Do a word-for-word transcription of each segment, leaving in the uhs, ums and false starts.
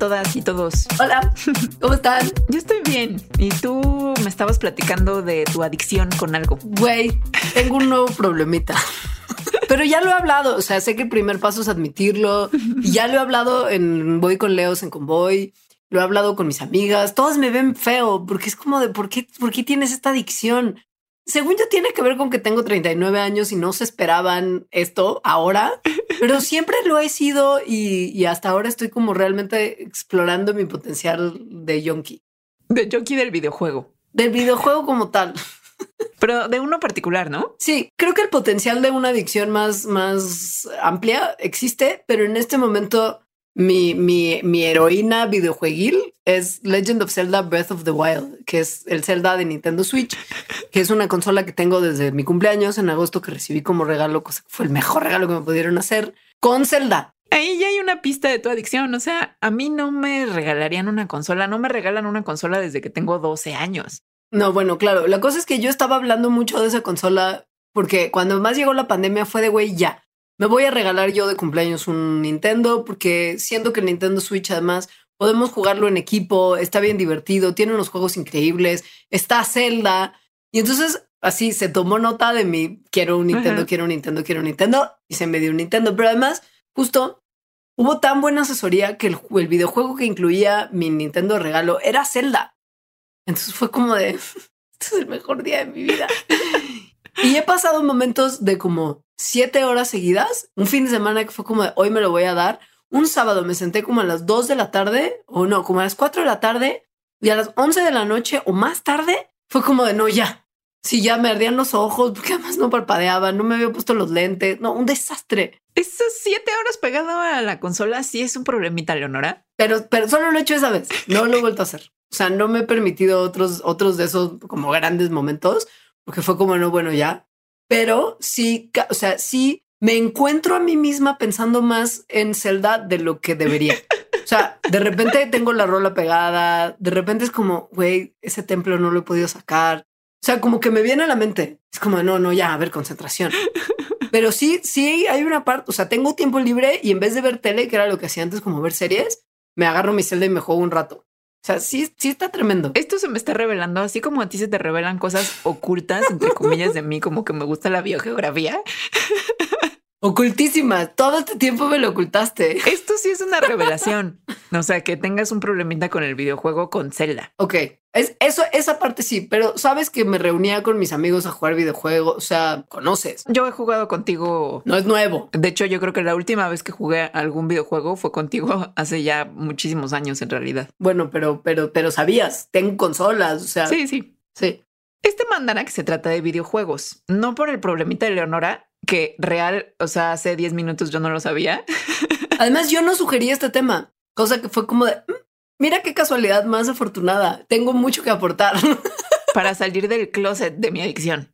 todas y todos. Hola, ¿cómo están? Yo estoy bien. Y tú me estabas platicando de tu adicción con algo. Güey, tengo un nuevo problemita. Pero ya lo he hablado. O sea, sé que el primer paso es admitirlo. Y ya lo he hablado en Voy con Leos en Convoy. Lo he hablado con mis amigas. Todas me ven feo porque es como de ¿por qué, por qué tienes esta adicción? Según yo tiene que ver con que tengo treinta y nueve años y no se esperaban esto ahora, pero siempre lo he sido y, y hasta ahora estoy como realmente explorando mi potencial de yonki. De yonki del videojuego. Del videojuego como tal. Pero de uno particular, ¿no? Sí, creo que el potencial de una adicción más, más amplia existe, pero en este momento mi, mi, mi heroína videojueguil es Legend of Zelda Breath of the Wild, que es el Zelda de Nintendo Switch, que es una consola que tengo desde mi cumpleaños en agosto, que recibí como regalo, cosa que fue el mejor regalo que me pudieron hacer con Zelda. Ahí ya hay una pista de tu adicción. O sea, a mí no me regalarían una consola, no me regalan una consola desde que tengo doce años. No, bueno, claro. La cosa es que yo estaba hablando mucho de esa consola porque cuando más llegó la pandemia fue de güey, ya me voy a regalar yo de cumpleaños un Nintendo porque siento que el Nintendo Switch además podemos jugarlo en equipo, está bien divertido, tiene unos juegos increíbles, está Zelda. Y entonces así se tomó nota de mi quiero un Nintendo, uh-huh. quiero un Nintendo, quiero un Nintendo y se me dio un Nintendo. Pero además justo hubo tan buena asesoría que el, el videojuego que incluía mi Nintendo de regalo era Zelda. Entonces fue como de, este es el mejor día de mi vida. Y he pasado momentos de como siete horas seguidas. Un fin de semana que fue como de, hoy me lo voy a dar. Un sábado me senté como a las dos de la tarde, o no, como a las cuatro de la tarde. Y a las once de la noche o más tarde, fue como de, no, ya. Sí, ya me ardían los ojos, porque además no parpadeaba, no me había puesto los lentes. No, un desastre. Esas siete horas pegado a la consola sí es un problemita, Leonora. Pero, pero solo lo he hecho esa vez. No lo he vuelto a hacer. O sea, no me he permitido otros, otros de esos como grandes momentos, porque fue como, no, bueno, ya. Pero sí, o sea, sí me encuentro a mí misma pensando más en Zelda de lo que debería. O sea, de repente tengo la rola pegada, de repente es como, güey, ese templo no lo he podido sacar. O sea, como que me viene a la mente. Es como, no, no, ya, a ver, concentración. Pero sí, sí hay una parte, o sea, tengo tiempo libre y en vez de ver tele, que era lo que hacía antes, como ver series, me agarro mi Zelda y me juego un rato. O sea, sí, sí está tremendo. Esto se me está revelando, así como a ti se te revelan cosas ocultas, entre comillas, de mí, como que me gusta la biogeografía. Ocultísima. Todo este tiempo me lo ocultaste. Esto sí es una revelación. O sea, que tengas un problemita con el videojuego con Zelda. Ok, es, eso, esa parte sí, pero sabes que me reunía con mis amigos a jugar videojuegos. O sea, conoces. Yo he jugado contigo. No es nuevo. De hecho, yo creo que la última vez que jugué algún videojuego fue contigo hace ya muchísimos años en realidad. Bueno, pero, pero, pero sabías, tengo consolas. O sea, sí, sí, sí. Este mandana que se trata de videojuegos, no por el problemita de Leonora, que real, o sea, hace diez minutos yo no lo sabía. Además, yo no sugerí este tema, cosa que fue como de, mira qué casualidad más afortunada. Tengo mucho que aportar. Para salir del closet de mi adicción.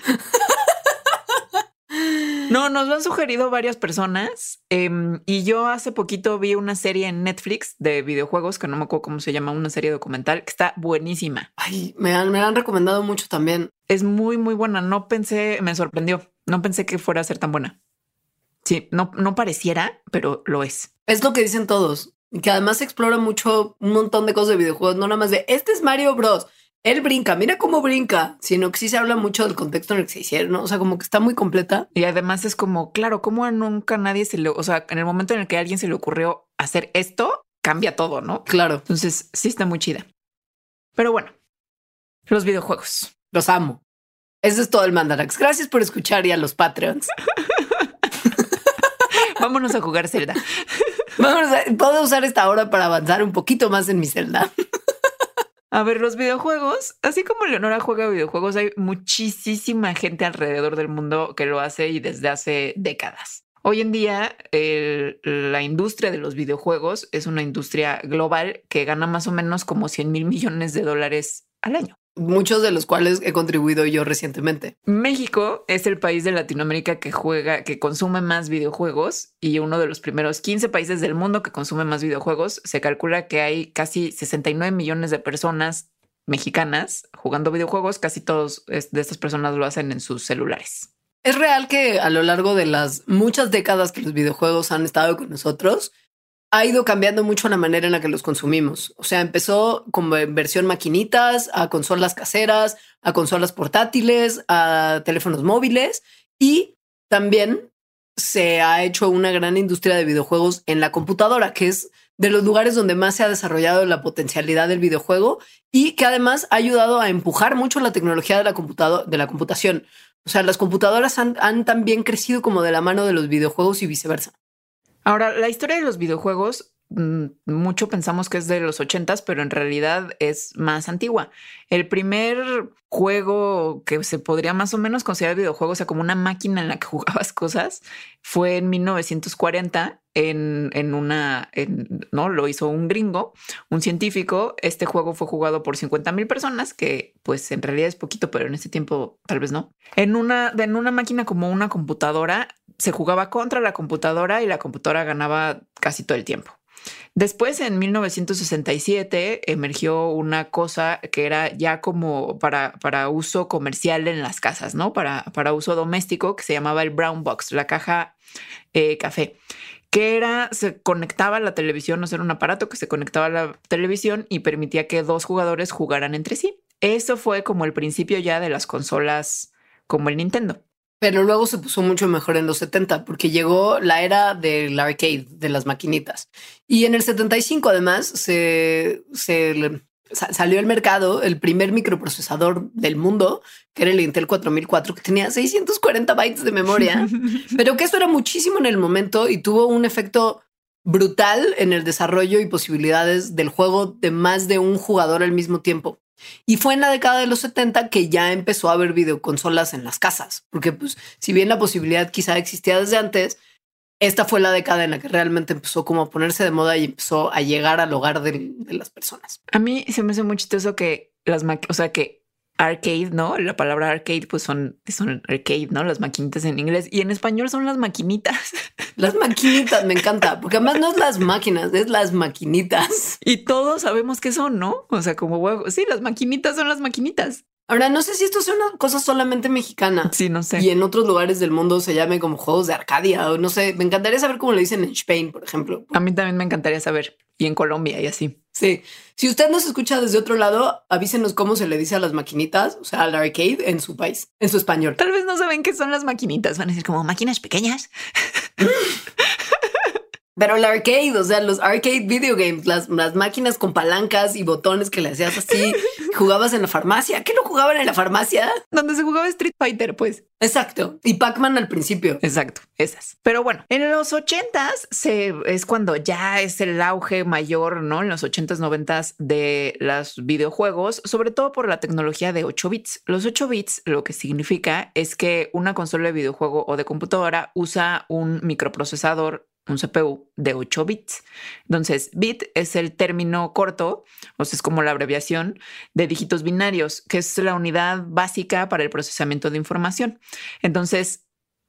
No, nos lo han sugerido varias personas eh, y yo hace poquito vi una serie en Netflix de videojuegos que no me acuerdo cómo se llama, una serie documental que está buenísima. Ay, me han, me han recomendado mucho también. Es muy, muy buena. No pensé, me sorprendió. No pensé que fuera a ser tan buena. Sí, no, no pareciera, pero lo es. Es lo que dicen todos. Y que además explora mucho un montón de cosas de videojuegos, no nada más de este es Mario Bros. Él brinca, mira cómo brinca, sino que sí se habla mucho del contexto en el que se hicieron, ¿no? O sea, como que está muy completa. Y además es como, claro, como a nunca nadie se le, o sea, en el momento en el que a alguien se le ocurrió hacer esto, cambia todo, ¿no? Claro. Entonces sí está muy chida. Pero bueno, los videojuegos. Los amo. Eso es todo el Mandarax. Gracias por escuchar y a los Patreons. Vámonos a jugar Zelda. Vámonos a, puedo usar esta hora para avanzar un poquito más en mi Zelda. A ver, los videojuegos, así como Leonora juega videojuegos, hay muchísima gente alrededor del mundo que lo hace y desde hace décadas. Hoy en día, el, la industria de los videojuegos es una industria global que gana más o menos como cien mil millones de dólares al año. Muchos de los cuales he contribuido yo recientemente. México es el país de Latinoamérica que juega, que consume más videojuegos y uno de los primeros quince países del mundo que consume más videojuegos. Se calcula que hay casi sesenta y nueve millones de personas mexicanas jugando videojuegos. Casi todos de estas personas lo hacen en sus celulares. Es real que a lo largo de las muchas décadas que los videojuegos han estado con nosotros, ha ido cambiando mucho la manera en la que los consumimos. O sea, empezó como en versión maquinitas, a consolas caseras, a consolas portátiles, a teléfonos móviles y también se ha hecho una gran industria de videojuegos en la computadora, que es de los lugares donde más se ha desarrollado la potencialidad del videojuego y que además ha ayudado a empujar mucho la tecnología de la computadora, de la computación. O sea, las computadoras han, han también crecido como de la mano de los videojuegos y viceversa. Ahora, la historia de los videojuegos, mucho pensamos que es de los ochentas, pero en realidad es más antigua. El primer juego que se podría más o menos considerar videojuego, o sea, como una máquina en la que jugabas cosas, fue en mil novecientos cuarenta en, en una, en, no lo hizo un gringo, un científico. Este juego fue jugado por cincuenta mil personas, que pues en realidad es poquito, pero en ese tiempo tal vez no. En una, en una máquina como una computadora, se jugaba contra la computadora y la computadora ganaba casi todo el tiempo. Después, en mil novecientos sesenta y siete, emergió una cosa que era ya como para, para uso comercial en las casas, ¿no? Para, para uso doméstico, que se llamaba el Brown Box, la caja eh, café, que era, se conectaba a la televisión, o sea, era un aparato que se conectaba a la televisión y permitía que dos jugadores jugaran entre sí. Eso fue como el principio ya de las consolas como el Nintendo. Pero luego se puso mucho mejor en los setenta porque llegó la era del arcade, de las maquinitas. Y en el setenta y cinco además se, se salió al mercado el primer microprocesador del mundo, que era el Intel cuatro mil cuatro, que tenía seiscientos cuarenta bytes de memoria, pero que eso era muchísimo en el momento y tuvo un efecto brutal en el desarrollo y posibilidades del juego de más de un jugador al mismo tiempo. Y fue en la década de los setenta que ya empezó a haber videoconsolas en las casas, porque pues si bien la posibilidad quizá existía desde antes, esta fue la década en la que realmente empezó como a ponerse de moda y empezó a llegar al hogar de, de las personas. A mí se me hace muy chistoso que las máquinas, o sea, que arcade, ¿no? La palabra arcade pues son, son arcade, ¿no? Las maquinitas en inglés y en español son las maquinitas. Las maquinitas, me encanta, porque además no es las máquinas, es las maquinitas. Y todos sabemos qué son, ¿no? O sea, como huevo. Sí, las maquinitas son las maquinitas. Ahora, no sé si esto es una cosa solamente mexicana. Sí, no sé. Y en otros lugares del mundo se llame como juegos de Arcadia o no sé. Me encantaría saber cómo le dicen en Spain, por ejemplo. A mí también me encantaría saber. Y en Colombia y así. Sí. Si usted nos escucha desde otro lado, avísenos cómo se le dice a las maquinitas, o sea, al arcade en su país, en su español. Tal vez no saben qué son las maquinitas. Van a decir como máquinas pequeñas. Pero el arcade, o sea, los arcade video games, las, las máquinas con palancas y botones que le hacías así, jugabas en la farmacia. ¿Qué no jugaban en la farmacia? Donde se jugaba Street Fighter, pues. Exacto. Y Pac-Man al principio. Exacto, esas. Pero bueno, en los ochentas se, es cuando ya es el auge mayor, ¿no? En los ochentas, noventas de los videojuegos, sobre todo por la tecnología de ocho bits. Los ocho bits lo que significa es que una consola de videojuego o de computadora usa un microprocesador, un C P U de ocho bits. Entonces, bit es el término corto, o sea, es como la abreviación de dígitos binarios, que es la unidad básica para el procesamiento de información. Entonces,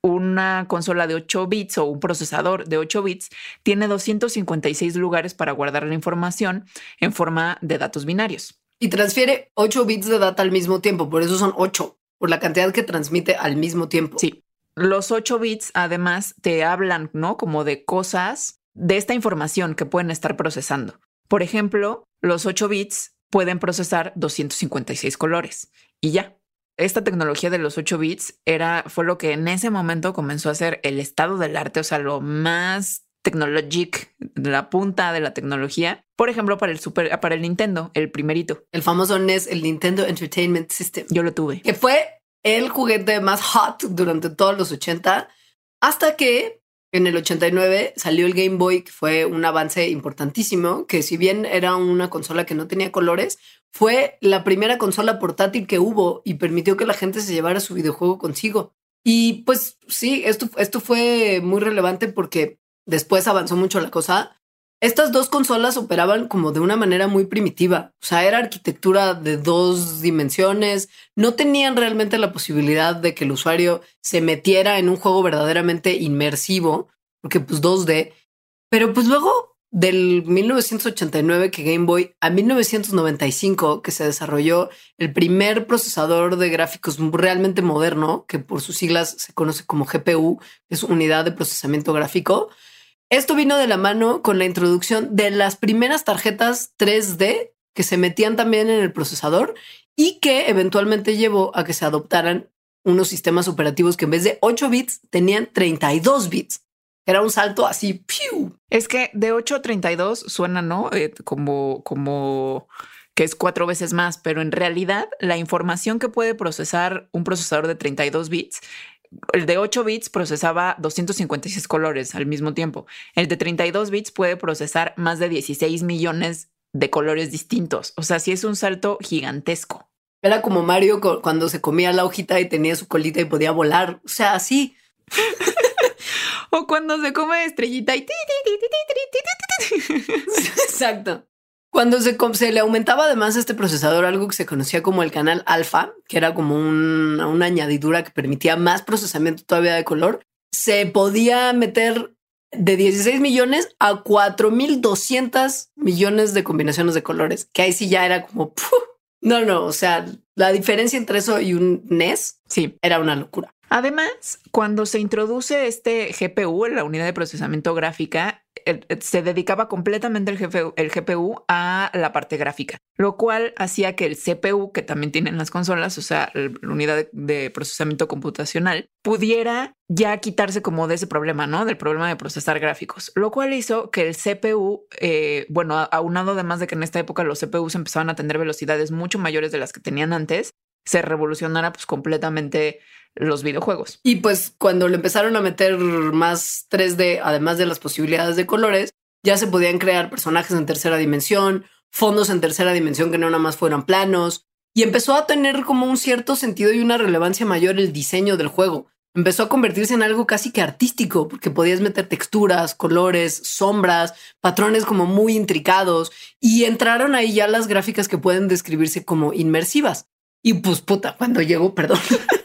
una consola de ocho bits o un procesador de ocho bits tiene doscientos cincuenta y seis lugares para guardar la información en forma de datos binarios. Y transfiere ocho bits de data al mismo tiempo, por eso son ocho, por la cantidad que transmite al mismo tiempo. Sí. Los ocho bits además te hablan, ¿no? Como de cosas, de esta información que pueden estar procesando. Por ejemplo, los ocho bits pueden procesar doscientos cincuenta y seis colores y ya. Esta tecnología de los ocho bits era, fue lo que en ese momento comenzó a ser el estado del arte, o sea, lo más tecnologic, la punta de la tecnología. Por ejemplo, para el super, para el Nintendo, el primerito. El famoso N E S, el Nintendo Entertainment System. Yo lo tuve. Que fue el juguete más hot durante todos los ochenta, hasta que en el ochenta y nueve salió el Game Boy, que fue un avance importantísimo, que si bien era una consola que no tenía colores, fue la primera consola portátil que hubo y permitió que la gente se llevara su videojuego consigo. Y pues sí, esto, esto fue muy relevante porque después avanzó mucho la cosa. Estas dos consolas operaban como de una manera muy primitiva. O sea, era arquitectura de dos dimensiones. No tenían realmente la posibilidad de que el usuario se metiera en un juego verdaderamente inmersivo, porque pues dos D. Pero pues luego del mil novecientos ochenta y nueve que Game Boy a mil novecientos noventa y cinco que se desarrolló el primer procesador de gráficos realmente moderno, que por sus siglas se conoce como G P U, que es unidad de procesamiento gráfico. Esto vino de la mano con la introducción de las primeras tarjetas tres D que se metían también en el procesador y que eventualmente llevó a que se adoptaran unos sistemas operativos que en vez de ocho bits tenían treinta y dos bits. Era un salto así. ¡Piu! Es que de ocho a treinta y dos suena, ¿no? Eh, como, como que es cuatro veces más, pero en realidad la información que puede procesar un procesador de treinta y dos bits, el de ocho bits procesaba doscientos cincuenta y seis colores al mismo tiempo. El de treinta y dos bits puede procesar más de dieciséis millones de colores distintos. O sea, sí es un salto gigantesco. Era como Mario cuando se comía la hojita y tenía su colita y podía volar. O sea, así. O cuando se come estrellita y... Exacto. Cuando se, se le aumentaba además a este procesador algo que se conocía como el canal alfa, que era como un, una añadidura que permitía más procesamiento todavía de color, se podía meter de dieciséis millones a cuatro mil doscientos millones de combinaciones de colores, que ahí sí ya era como... ¡puf! No, no, o sea, la diferencia entre eso y un N E S sí, era una locura. Además, cuando se introduce este G P U, la unidad de procesamiento gráfica, se dedicaba completamente el, G P U, el G P U a la parte gráfica, lo cual hacía que el C P U, que también tienen las consolas, o sea, la unidad de, de procesamiento computacional, pudiera ya quitarse como de ese problema, ¿no? Del problema de procesar gráficos, lo cual hizo que el C P U, eh, bueno, aunado además de que en esta época los C P Us empezaban a tener velocidades mucho mayores de las que tenían antes, se revolucionara pues completamente los videojuegos. Y pues cuando le empezaron a meter más tres D, además de las posibilidades de colores, ya se podían crear personajes en tercera dimensión, fondos en tercera dimensión que no nada más fueran planos, y empezó a tener como un cierto sentido y una relevancia mayor el diseño del juego. Empezó a convertirse en algo casi que artístico, porque podías meter texturas, colores, sombras, patrones como muy intricados, y entraron ahí ya las gráficas que pueden describirse como inmersivas. Y pues puta, cuando llegó, perdón,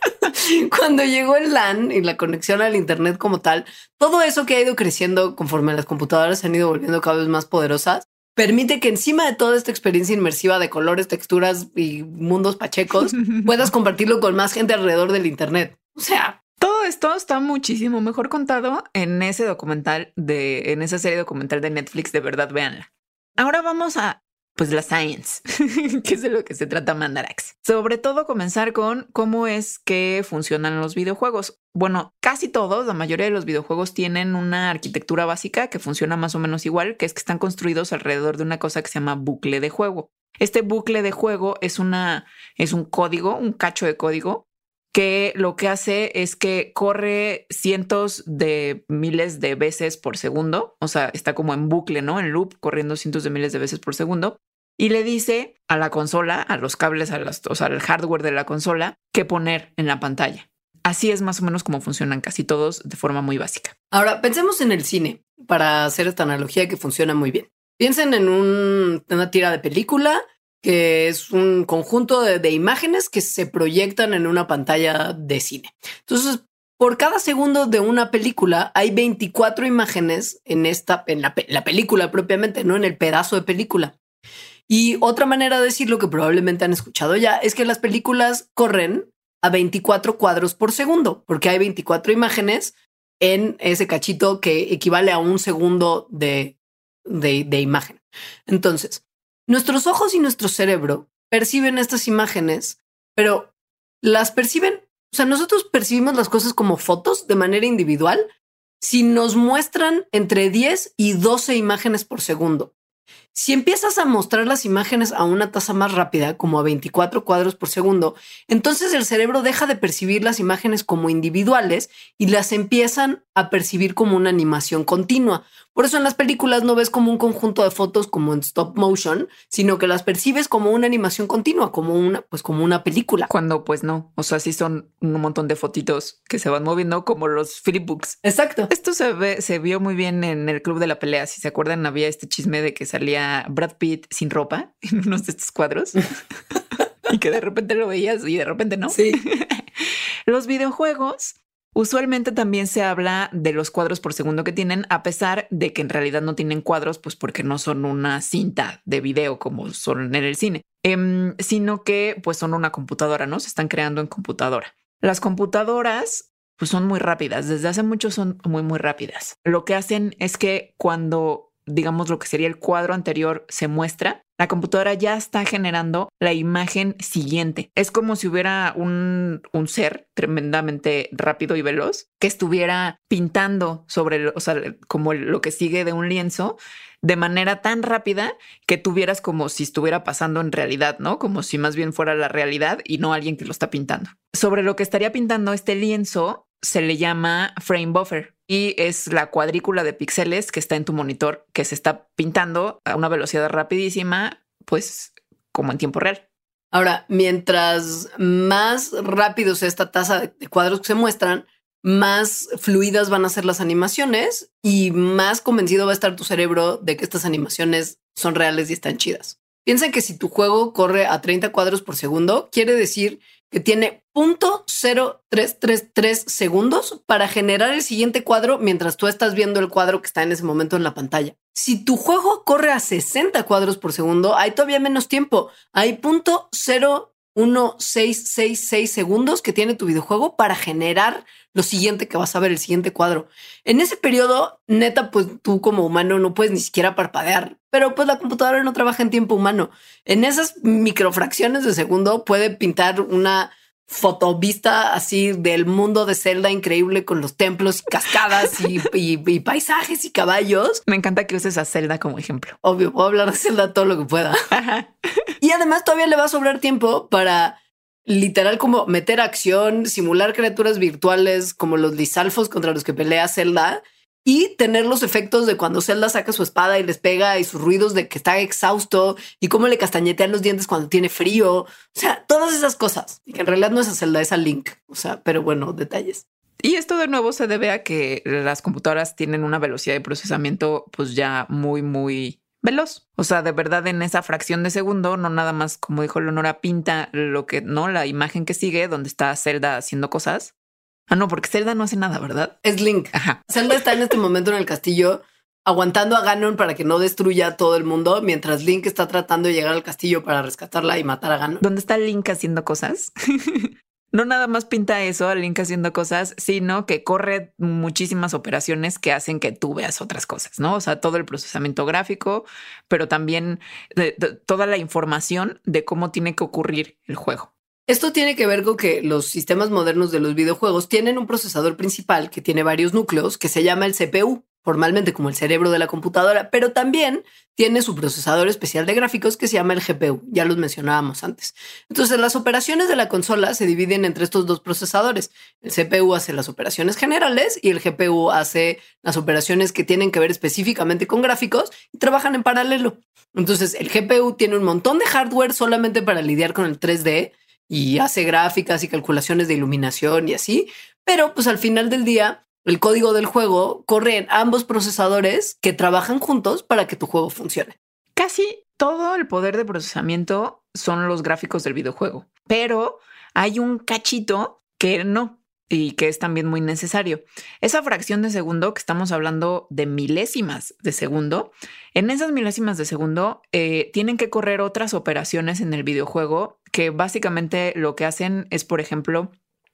cuando llegó el LAN y la conexión al internet como tal, todo eso que ha ido creciendo conforme las computadoras se han ido volviendo cada vez más poderosas, permite que encima de toda esta experiencia inmersiva de colores, texturas y mundos pachecos, puedas compartirlo con más gente alrededor del internet. O sea, todo esto está muchísimo mejor contado en ese documental de, en esa serie documental de Netflix. De verdad, véanla. Ahora vamos a pues la science, que es de lo que se trata Mandarax. Sobre todo comenzar con cómo es que funcionan los videojuegos. Bueno, casi todos, la mayoría de los videojuegos tienen una arquitectura básica que funciona más o menos igual, que es que están construidos alrededor de una cosa que se llama bucle de juego. Este bucle de juego es una, es un código, un cacho de código, que lo que hace es que corre cientos de miles de veces por segundo. O sea, está como en bucle, ¿no? En loop, corriendo cientos de miles de veces por segundo. Y le dice a la consola, a los cables, a las, o sea, al hardware de la consola, qué poner en la pantalla. Así es más o menos como funcionan casi todos de forma muy básica. Ahora, pensemos en el cine para hacer esta analogía que funciona muy bien. Piensen en un, una tira de película que es un conjunto de, de imágenes que se proyectan en una pantalla de cine. Entonces, por cada segundo de una película hay veinticuatro imágenes en esta, en la, la película propiamente, no en el pedazo de película. Y otra manera de decirlo que probablemente han escuchado ya es que las películas corren a veinticuatro cuadros por segundo, porque hay veinticuatro imágenes en ese cachito que equivale a un segundo de, de, de imagen. Entonces, nuestros ojos y nuestro cerebro perciben estas imágenes, pero las perciben, o sea, nosotros percibimos las cosas como fotos de manera individual si nos muestran entre diez y doce imágenes por segundo. Si empiezas a mostrar las imágenes a una tasa más rápida, como a veinticuatro cuadros por segundo, entonces el cerebro deja de percibir las imágenes como individuales y las empiezan a percibir como una animación continua. Por eso en las películas no ves como un conjunto de fotos como en stop motion, sino que las percibes como una animación continua, como una, pues como una película. Cuando pues no, o sea, sí son un montón de fotitos que se van moviendo como los flipbooks. Exacto. Esto se ve, se vio muy bien en el Club de la Pelea. Si se acuerdan, había este chisme de que salía Brad Pitt sin ropa en unos de estos cuadros y que de repente lo veías y de repente no. Sí. Los videojuegos usualmente también se habla de los cuadros por segundo que tienen, a pesar de que en realidad no tienen cuadros, pues porque no son una cinta de video como son en el cine, eh, sino que pues son una computadora, ¿no? Se están creando en computadora. Las computadoras pues son muy rápidas. Desde hace mucho son muy, muy rápidas. Lo que hacen es que cuando, digamos, lo que sería el cuadro anterior se muestra, la computadora ya está generando la imagen siguiente. Es como si hubiera un, un ser tremendamente rápido y veloz que estuviera pintando sobre, o sea, como lo que sigue de un lienzo de manera tan rápida que tuvieras como si estuviera pasando en realidad, ¿no? Como si más bien fuera la realidad y no alguien que lo está pintando. Sobre lo que estaría pintando este lienzo se le llama frame buffer y es la cuadrícula de píxeles que está en tu monitor que se está pintando a una velocidad rapidísima, pues como en tiempo real. Ahora, mientras más rápido sea esta tasa de cuadros que se muestran, más fluidas van a ser las animaciones y más convencido va a estar tu cerebro de que estas animaciones son reales y están chidas. Piensa que si tu juego corre a treinta cuadros por segundo, quiere decir que tiene punto cero tres tres tres segundos para generar el siguiente cuadro mientras tú estás viendo el cuadro que está en ese momento en la pantalla. Si tu juego corre a sesenta cuadros por segundo, hay todavía menos tiempo. Hay punto cero uno seis seis seis segundos que tiene tu videojuego para generar lo siguiente que vas a ver, el siguiente cuadro. En ese periodo, neta, pues tú como humano no puedes ni siquiera parpadear, pero pues la computadora no trabaja en tiempo humano. En esas microfracciones de segundo puede pintar una fotovista así del mundo de Zelda increíble con los templos y cascadas y, y, y paisajes y caballos. Me encanta que uses a Zelda como ejemplo. Obvio, puedo hablar de Zelda todo lo que pueda. Ajá. Y además todavía le va a sobrar tiempo para literal como meter acción, simular criaturas virtuales como los Lizalfos contra los que pelea Zelda y tener los efectos de cuando Zelda saca su espada y les pega y sus ruidos de que está exhausto y cómo le castañetean los dientes cuando tiene frío. O sea, todas esas cosas. Y que en realidad no es a Zelda, es a Link. O sea, pero bueno, detalles. Y esto de nuevo se debe a que las computadoras tienen una velocidad de procesamiento pues ya muy, muy veloz. O sea, de verdad en esa fracción de segundo, no nada más, como dijo Leonora, pinta lo que, ¿no? La imagen que sigue donde está Zelda haciendo cosas. Ah, no, porque Zelda no hace nada, ¿verdad? Es Link. Ajá. Zelda está en este momento en el castillo aguantando a Ganon para que no destruya a todo el mundo, mientras Link está tratando de llegar al castillo para rescatarla y matar a Ganon. ¿Dónde está Link haciendo cosas? No nada más pinta eso, a Link haciendo cosas, sino que corre muchísimas operaciones que hacen que tú veas otras cosas, ¿no? O sea, todo el procesamiento gráfico, pero también de, de, toda la información de cómo tiene que ocurrir el juego. Esto tiene que ver con que los sistemas modernos de los videojuegos tienen un procesador principal que tiene varios núcleos que se llama el C P U, formalmente como el cerebro de la computadora, pero también tiene su procesador especial de gráficos que se llama el G P U. Ya los mencionábamos antes. Entonces, las operaciones de la consola se dividen entre estos dos procesadores. El C P U hace las operaciones generales y el G P U hace las operaciones que tienen que ver específicamente con gráficos y trabajan en paralelo. Entonces, el G P U tiene un montón de hardware solamente para lidiar con el tres D y hace gráficas y calculaciones de iluminación y así, pero pues al final del día el código del juego corre en ambos procesadores que trabajan juntos para que tu juego funcione. Casi todo el poder de procesamiento son los gráficos del videojuego, pero hay un cachito que no y que es también muy necesario. Esa fracción de segundo que estamos hablando de milésimas de segundo, en esas milésimas de segundo eh, tienen que correr otras operaciones en el videojuego que básicamente lo que hacen es, por ejemplo,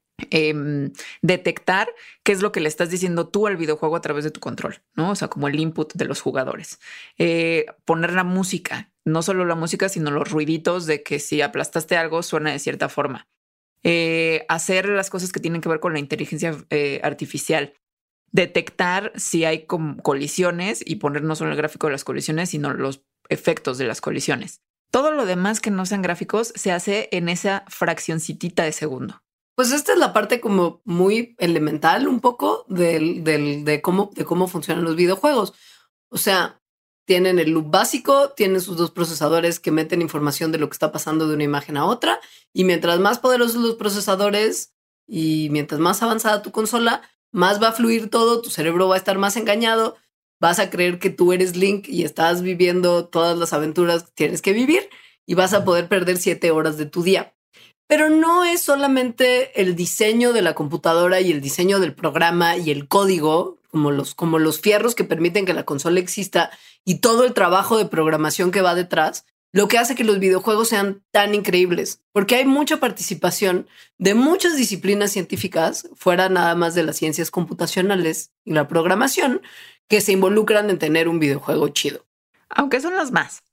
Eh, detectar qué es lo que le estás diciendo tú al videojuego a través de tu control, ¿no? O sea, como el input de los jugadores. Eh, poner la música, no solo la música, sino los ruiditos de que si aplastaste algo suena de cierta forma. Eh, hacer las cosas que tienen que ver con la inteligencia eh, artificial. Detectar si hay colisiones y poner no solo el gráfico de las colisiones, sino los efectos de las colisiones. Todo lo demás que no sean gráficos se hace en esa fraccioncitita de segundo. Pues esta es la parte como muy elemental un poco del, del, de, cómo, de cómo funcionan los videojuegos. O sea, tienen el loop básico, tienen sus dos procesadores que meten información de lo que está pasando de una imagen a otra. Y mientras más poderosos los procesadores y mientras más avanzada tu consola, más va a fluir todo, tu cerebro va a estar más engañado, vas a creer que tú eres Link y estás viviendo todas las aventuras que tienes que vivir y vas a poder perder siete horas de tu día. Pero no es solamente el diseño de la computadora y el diseño del programa y el código, como los, como los fierros que permiten que la consola exista y todo el trabajo de programación que va detrás. lo que hace que los videojuegos sean tan increíbles, porque hay mucha participación de muchas disciplinas científicas, fuera nada más de las ciencias computacionales y la programación, que se involucran en tener un videojuego chido. Aunque son los más.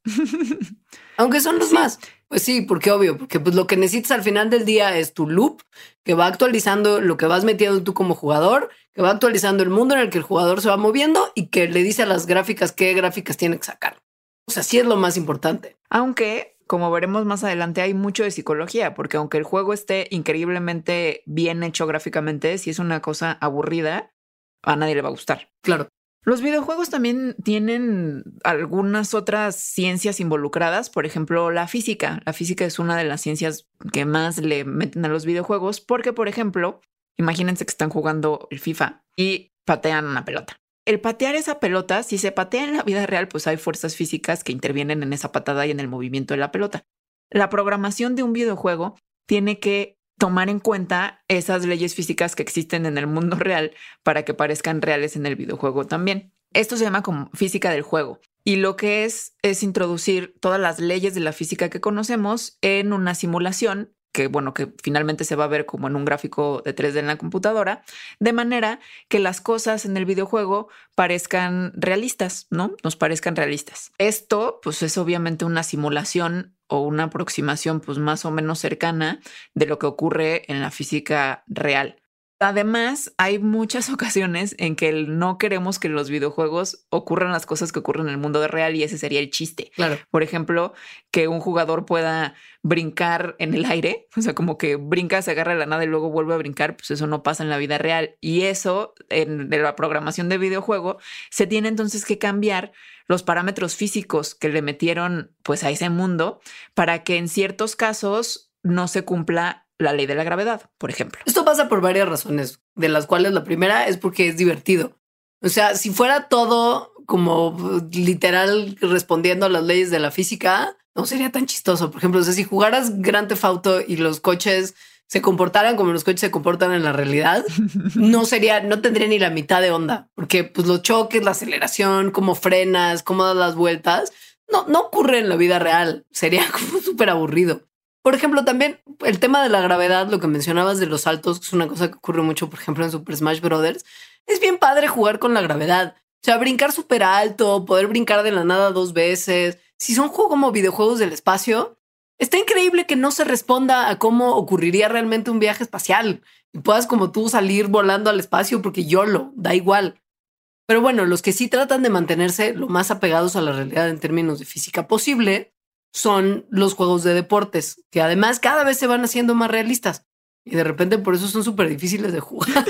Aunque son los sí. más. Pues sí, porque obvio, porque pues lo que necesitas al final del día es tu loop, que va actualizando lo que vas metiendo tú como jugador, que va actualizando el mundo en el que el jugador se va moviendo y que le dice a las gráficas qué gráficas tiene que sacar. O sea, sí es lo más importante. Aunque, como veremos más adelante, hay mucho de psicología, porque aunque el juego esté increíblemente bien hecho gráficamente, si es una cosa aburrida, a nadie le va a gustar. Claro. Los videojuegos también tienen algunas otras ciencias involucradas, por ejemplo, la física. La física es una de las ciencias que más le meten a los videojuegos porque, por ejemplo, imagínense que están jugando el FIFA y patean una pelota. El patear esa pelota, si se patea en la vida real, pues hay fuerzas físicas que intervienen en esa patada y en el movimiento de la pelota. La programación de un videojuego tiene que tomar en cuenta esas leyes físicas que existen en el mundo real para que parezcan reales en el videojuego también. Esto se llama como física del juego. Y lo que es es introducir todas las leyes de la física que conocemos en una simulación que, bueno, que finalmente se va a ver como en un gráfico de tres D en la computadora, de manera que las cosas en el videojuego parezcan realistas, ¿no? Nos parezcan realistas. Esto, pues, es obviamente una simulación o una aproximación, pues, más o menos cercana de lo que ocurre en la física real. Además, hay muchas ocasiones en que no queremos que en los videojuegos ocurran las cosas que ocurren en el mundo real y ese sería el chiste. Claro. Por ejemplo, que un jugador pueda brincar en el aire, o sea, como que brinca, se agarra de la nada y luego vuelve a brincar, pues eso no pasa en la vida real. Y eso, en de la programación de videojuego, se tiene entonces que cambiar los parámetros físicos que le metieron pues a ese mundo para que en ciertos casos no se cumpla la ley de la gravedad, por ejemplo. Esto pasa por varias razones, de las cuales la primera es porque es divertido. O sea, si fuera todo como literal respondiendo a las leyes de la física, no sería tan chistoso. Por ejemplo, o sea, si jugaras Grand Theft Auto y los coches se comportaran como los coches se comportan en la realidad, no sería, no tendría ni la mitad de onda, porque pues los choques, la aceleración, cómo frenas, cómo das las vueltas, no, no ocurre en la vida real. Sería como súper aburrido. Por ejemplo, también el tema de la gravedad, lo que mencionabas de los saltos, que es una cosa que ocurre mucho, por ejemplo, en Super Smash Brothers. Es bien padre jugar con la gravedad. O sea, brincar súper alto, poder brincar de la nada dos veces. Si son juegos como videojuegos del espacio, está increíble que no se responda a cómo ocurriría realmente un viaje espacial y puedas como tú salir volando al espacio porque YOLO, da igual. Pero bueno, los que sí tratan de mantenerse lo más apegados a la realidad en términos de física posible son los juegos de deportes, que además cada vez se van haciendo más realistas y de repente por eso son súper difíciles de jugar.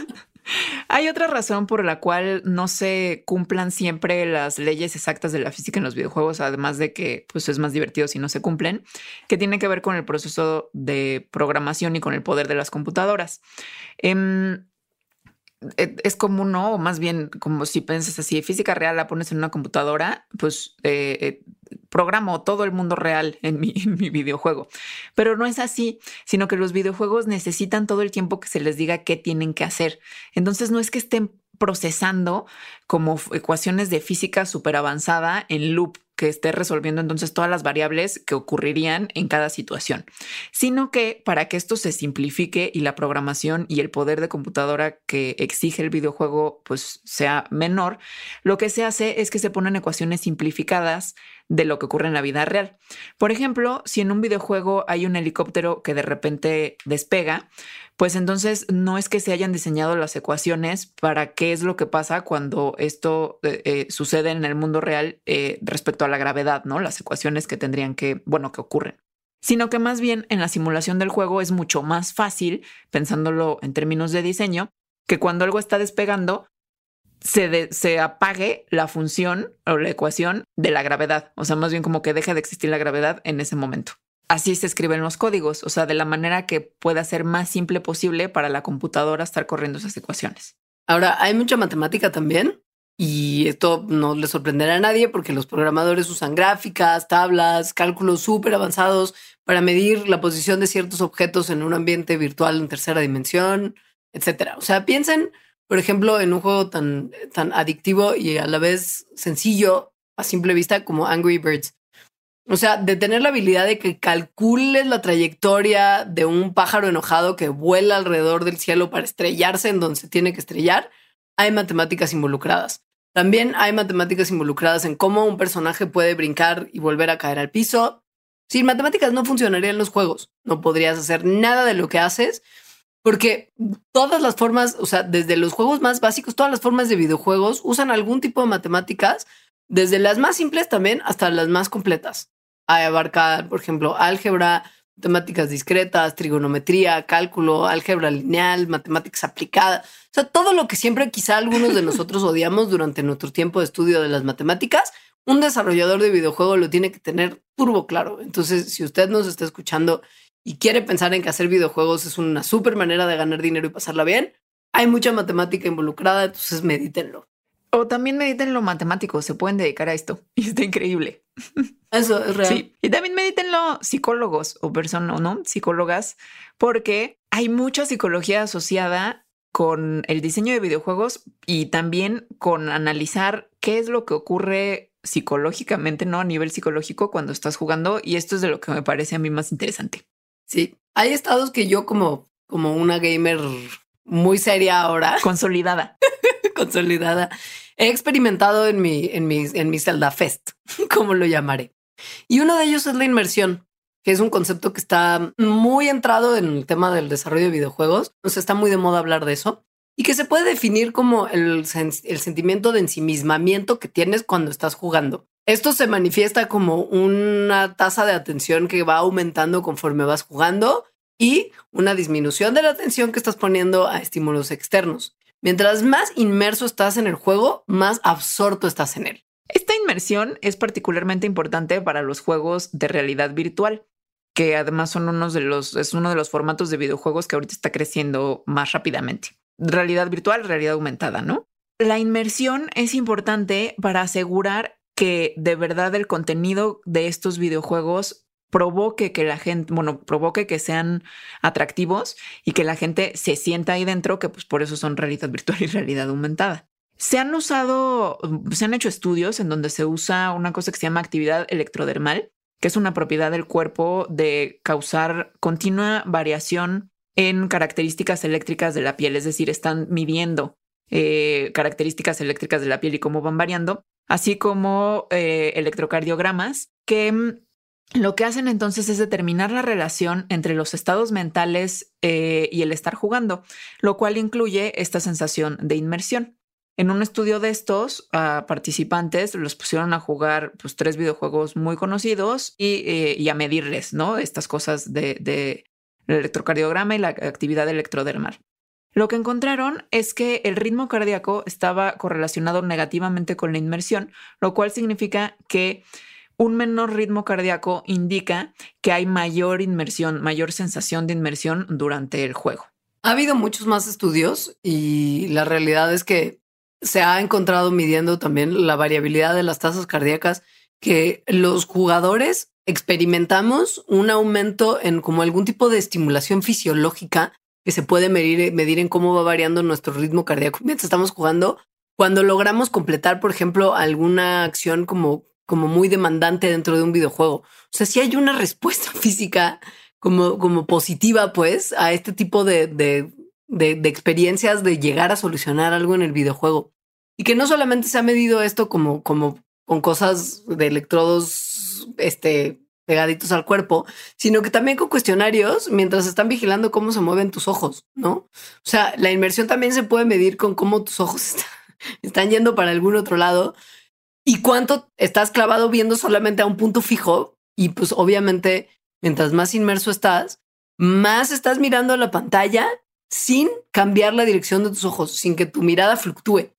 Hay otra razón por la cual no se cumplan siempre las leyes exactas de la física en los videojuegos, además de que pues, es más divertido si no se cumplen, que tiene que ver con el proceso de programación y con el poder de las computadoras. Eh, Es común, ¿no? O más bien, como si piensas así, física real la pones en una computadora, pues eh, eh, programo todo el mundo real en mi, en mi videojuego. Pero no es así, sino que los videojuegos necesitan todo el tiempo que se les diga qué tienen que hacer. Entonces no es que estén procesando como ecuaciones de física súper avanzada en loop, que esté resolviendo entonces todas las variables que ocurrirían en cada situación, sino que para que esto se simplifique y la programación y el poder de computadora que exige el videojuego pues sea menor, lo que se hace es que se ponen ecuaciones simplificadas de lo que ocurre en la vida real. Por ejemplo, si en un videojuego hay un helicóptero que de repente despega, pues entonces no es que se hayan diseñado las ecuaciones para qué es lo que pasa cuando esto eh, eh, sucede en el mundo real eh, respecto a la gravedad, ¿no? Las ecuaciones que tendrían que, bueno, que ocurren. Sino que más bien en la simulación del juego es mucho más fácil, pensándolo en términos de diseño, que cuando algo está despegando, se, de, se apague la función o la ecuación de la gravedad. O sea, más bien como que deje de existir la gravedad en ese momento. Así se escriben los códigos, o sea, de la manera que pueda ser más simple posible para la computadora estar corriendo esas ecuaciones. Ahora, hay mucha matemática también y esto no le sorprenderá a nadie porque los programadores usan gráficas, tablas, cálculos súper avanzados para medir la posición de ciertos objetos en un ambiente virtual en tercera dimensión, etcétera. O sea, piensen, por ejemplo, en un juego tan, tan adictivo y a la vez sencillo a simple vista como Angry Birds. O sea, de tener la habilidad de que calcules la trayectoria de un pájaro enojado que vuela alrededor del cielo para estrellarse en donde se tiene que estrellar, hay matemáticas involucradas. También hay matemáticas involucradas en cómo un personaje puede brincar y volver a caer al piso. Sin matemáticas no funcionarían los juegos. No podrías hacer nada de lo que haces porque todas las formas, o sea, desde los juegos más básicos, todas las formas de videojuegos usan algún tipo de matemáticas, desde las más simples también hasta las más completas. Hay abarcar, por ejemplo, álgebra, matemáticas discretas, trigonometría, cálculo, álgebra lineal, matemáticas aplicadas. O sea, todo lo que siempre quizá algunos de nosotros odiamos durante nuestro tiempo de estudio de las matemáticas, un desarrollador de videojuego lo tiene que tener turbo claro. Entonces, si usted nos está escuchando y quiere pensar en que hacer videojuegos es una súper manera de ganar dinero y pasarla bien, hay mucha matemática involucrada, entonces medítenlo. O también mediten lo matemático, se pueden dedicar a esto y está increíble. Eso es real. Sí, y también medítenlo psicólogos o personas, ¿no? Psicólogas, porque hay mucha psicología asociada con el diseño de videojuegos y también con analizar qué es lo que ocurre psicológicamente, ¿no? A nivel psicológico cuando estás jugando, y esto es de lo que me parece a mí más interesante. Sí, hay estados que yo como, como una gamer muy seria ahora. Consolidada. Consolidada. He experimentado en mi, en mi, en mi Zelda Fest, como lo llamaré. Y uno de ellos es la inmersión, que es un concepto que está muy entrado en el tema del desarrollo de videojuegos. O sea, está muy de moda hablar de eso y que se puede definir como el, el sentimiento de ensimismamiento que tienes cuando estás jugando. Esto se manifiesta como una tasa de atención que va aumentando conforme vas jugando y una disminución de la atención que estás poniendo a estímulos externos. Mientras más inmerso estás en el juego, más absorto estás en él. Esta inmersión es particularmente importante para los juegos de realidad virtual, que además son unos de los, es uno de los formatos de videojuegos que ahorita está creciendo más rápidamente. Realidad virtual, realidad aumentada, ¿no? La inmersión es importante para asegurar que de verdad el contenido de estos videojuegos provoque que la gente, bueno, provoque que sean atractivos y que la gente se sienta ahí dentro, que pues por eso son realidad virtual y realidad aumentada. Se han usado, se han hecho estudios en donde se usa una cosa que se llama actividad electrodermal, que es una propiedad del cuerpo de causar continua variación en características eléctricas de la piel. Es decir, están midiendo eh, características eléctricas de la piel y cómo van variando, así como eh, electrocardiogramas que lo que hacen entonces es determinar la relación entre los estados mentales eh, y el estar jugando, lo cual incluye esta sensación de inmersión. En un estudio de estos uh, participantes los pusieron a jugar pues, tres videojuegos muy conocidos y, eh, y a medirles, ¿no? Estas cosas de, de el electrocardiograma y la actividad electrodermal. Lo que encontraron es que el ritmo cardíaco estaba correlacionado negativamente con la inmersión, lo cual significa que un menor ritmo cardíaco indica que hay mayor inmersión, mayor sensación de inmersión durante el juego. Ha habido muchos más estudios y la realidad es que se ha encontrado midiendo también la variabilidad de las tasas cardíacas, que los jugadores experimentamos un aumento en como algún tipo de estimulación fisiológica que se puede medir, medir en cómo va variando nuestro ritmo cardíaco mientras estamos jugando. Cuando logramos completar, por ejemplo, alguna acción como como muy demandante dentro de un videojuego. O sea, sí hay una respuesta física como, como positiva, pues, a este tipo de, de, de, de experiencias de llegar a solucionar algo en el videojuego. Y que no solamente se ha medido esto como, como con cosas de electrodos este, pegaditos al cuerpo, sino que también con cuestionarios mientras están vigilando cómo se mueven tus ojos, ¿no? O sea, la inmersión también se puede medir con cómo tus ojos están, están yendo para algún otro lado. ¿Y cuánto estás clavado viendo solamente a un punto fijo? Y pues obviamente, mientras más inmerso estás, más estás mirando a la pantalla sin cambiar la dirección de tus ojos, sin que tu mirada fluctúe.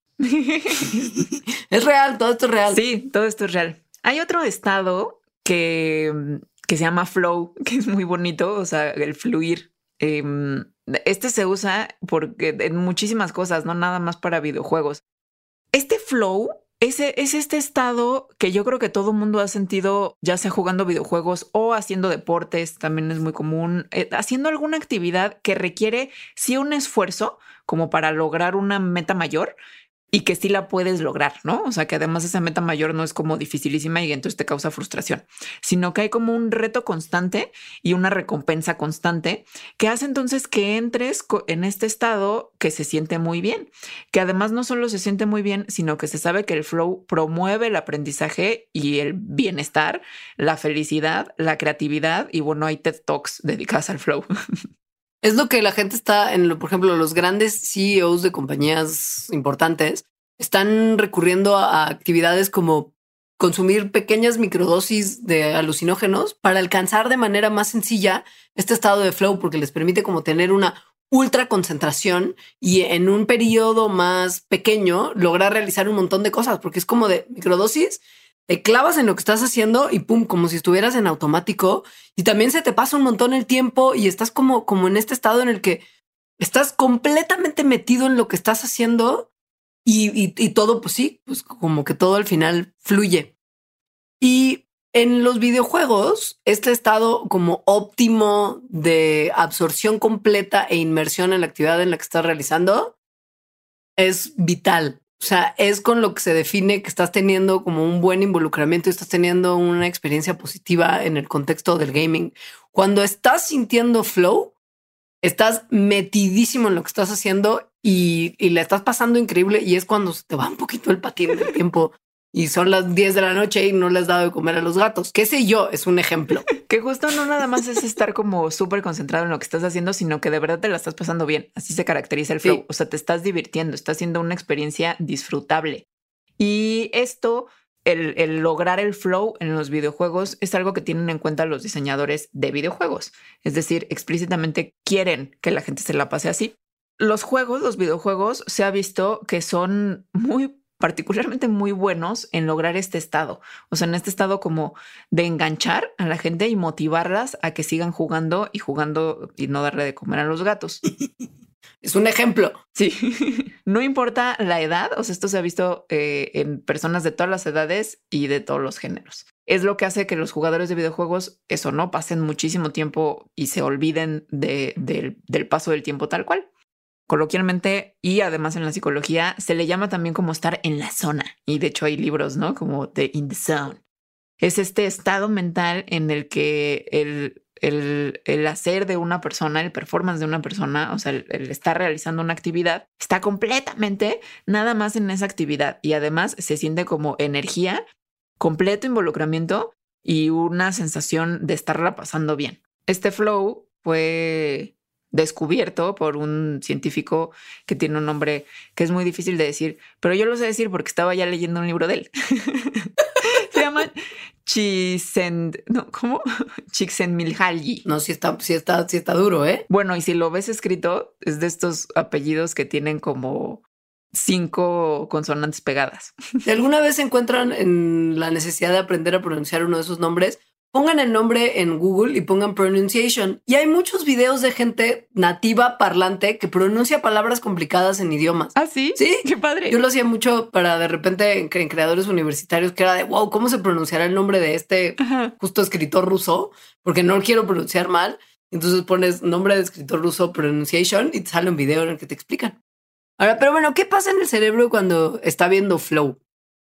Es real, todo esto es real. Sí, todo esto es real. Hay otro estado que, que se llama flow, que es muy bonito, o sea, el fluir. Este se usa porque en muchísimas cosas, no nada más para videojuegos. Este flow Ese, es este estado que yo creo que todo el mundo ha sentido, ya sea jugando videojuegos o haciendo deportes, también es muy común, eh, haciendo alguna actividad que requiere sí un esfuerzo como para lograr una meta mayor, y que sí la puedes lograr, ¿no? O sea, que además esa meta mayor no es como dificilísima y entonces te causa frustración, sino que hay como un reto constante y una recompensa constante que hace entonces que entres en este estado que se siente muy bien, que además no solo se siente muy bien, sino que se sabe que el flow promueve el aprendizaje y el bienestar, la felicidad, la creatividad y bueno, hay TED Talks dedicadas al flow. Es lo que la gente está en, lo, por ejemplo, los grandes C E Os de compañías importantes están recurriendo a actividades como consumir pequeñas microdosis de alucinógenos para alcanzar de manera más sencilla este estado de flow, porque les permite como tener una ultra concentración y en un periodo más pequeño lograr realizar un montón de cosas, porque es como de microdosis. Te clavas en lo que estás haciendo y pum, como si estuvieras en automático y también se te pasa un montón el tiempo y estás como, como en este estado en el que estás completamente metido en lo que estás haciendo y, y, y todo, pues sí, pues como que todo al final fluye. Y en los videojuegos, este estado como óptimo de absorción completa e inmersión en la actividad en la que estás realizando es vital. O sea, es con lo que se define que estás teniendo como un buen involucramiento y estás teniendo una experiencia positiva en el contexto del gaming. Cuando estás sintiendo flow, estás metidísimo en lo que estás haciendo y, y la estás pasando increíble y es cuando se te va un poquito el patín del tiempo y son las diez de la noche y no le has dado de comer a los gatos. Qué sé yo, es un ejemplo. Que justo no nada más es estar como súper concentrado en lo que estás haciendo, sino que de verdad te la estás pasando bien. Así se caracteriza el flow. Sí. O sea, te estás divirtiendo, estás haciendo una experiencia disfrutable. Y esto, el, el lograr el flow en los videojuegos es algo que tienen en cuenta los diseñadores de videojuegos. Es decir, explícitamente quieren que la gente se la pase así. Los juegos, los videojuegos, se ha visto que son muy particularmente muy buenos en lograr este estado, o sea, en este estado como de enganchar a la gente y motivarlas a que sigan jugando y jugando y no darle de comer a los gatos. Es un ejemplo. Sí, no importa la edad, o sea, esto se ha visto eh, en personas de todas las edades y de todos los géneros. Es lo que hace que los jugadores de videojuegos, eso, ¿no? Pasen muchísimo tiempo y se olviden de, de, del paso del tiempo tal cual. Coloquialmente y además en la psicología se le llama también como estar en la zona. Y de hecho hay libros, ¿no? Como The In the Zone. Es este estado mental en el que el, el, el hacer de una persona, el performance de una persona, o sea, el, el estar realizando una actividad, está completamente nada más en esa actividad. Y además se siente como energía, completo involucramiento y una sensación de estarla pasando bien. Este flow fue descubierto por un científico que tiene un nombre que es muy difícil de decir, pero yo lo sé decir porque estaba ya leyendo un libro de él. Se llama Csikszentmihalyi, no, ¿cómo? Csikszentmihalyi. No, sí está, sí está, sí está duro, ¿eh? Bueno, y si lo ves escrito, es de estos apellidos que tienen como cinco consonantes pegadas. Si alguna vez se encuentran en la necesidad de aprender a pronunciar uno de esos nombres, pongan el nombre en Google y pongan pronunciation. Y hay muchos videos de gente nativa parlante que pronuncia palabras complicadas en idiomas. ¿Ah, sí? Sí. Qué padre. Yo lo hacía mucho para de repente en, en creadores universitarios que era de wow, ¿cómo se pronunciará el nombre de este Ajá. justo escritor ruso? Porque no lo quiero pronunciar mal. Entonces pones nombre de escritor ruso, pronunciation y te sale un video en el que te explican. Ahora, pero bueno, ¿qué pasa en el cerebro cuando está viendo flow?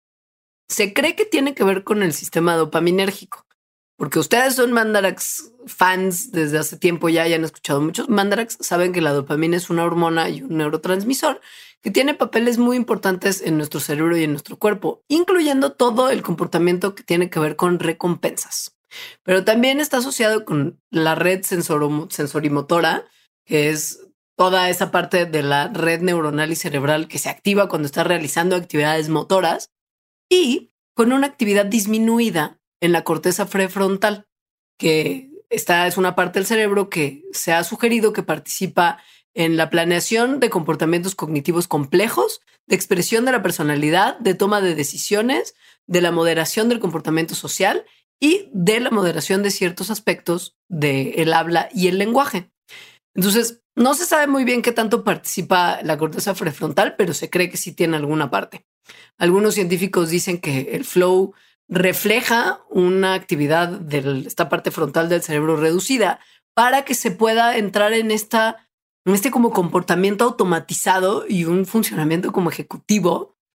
Se cree que tiene que ver con el sistema dopaminérgico. Porque ustedes son Mandarax fans desde hace tiempo ya, ya han escuchado muchos. Mandarax saben que la dopamina es una hormona y un neurotransmisor que tiene papeles muy importantes en nuestro cerebro y en nuestro cuerpo, incluyendo todo el comportamiento que tiene que ver con recompensas. Pero también está asociado con la red sensorimotora, que es toda esa parte de la red neuronal y cerebral que se activa cuando estás realizando actividades motoras y con una actividad disminuida en la corteza prefrontal, que esta es una parte del cerebro que se ha sugerido que participa en la planeación de comportamientos cognitivos complejos, de expresión de la personalidad, de toma de decisiones, de la moderación del comportamiento social y de la moderación de ciertos aspectos del habla y el lenguaje. Entonces, no se sabe muy bien qué tanto participa la corteza prefrontal, pero se cree que sí tiene alguna parte. Algunos científicos dicen que el flow refleja una actividad de esta parte frontal del cerebro reducida para que se pueda entrar en esta, en este como comportamiento automatizado y un funcionamiento como ejecutivo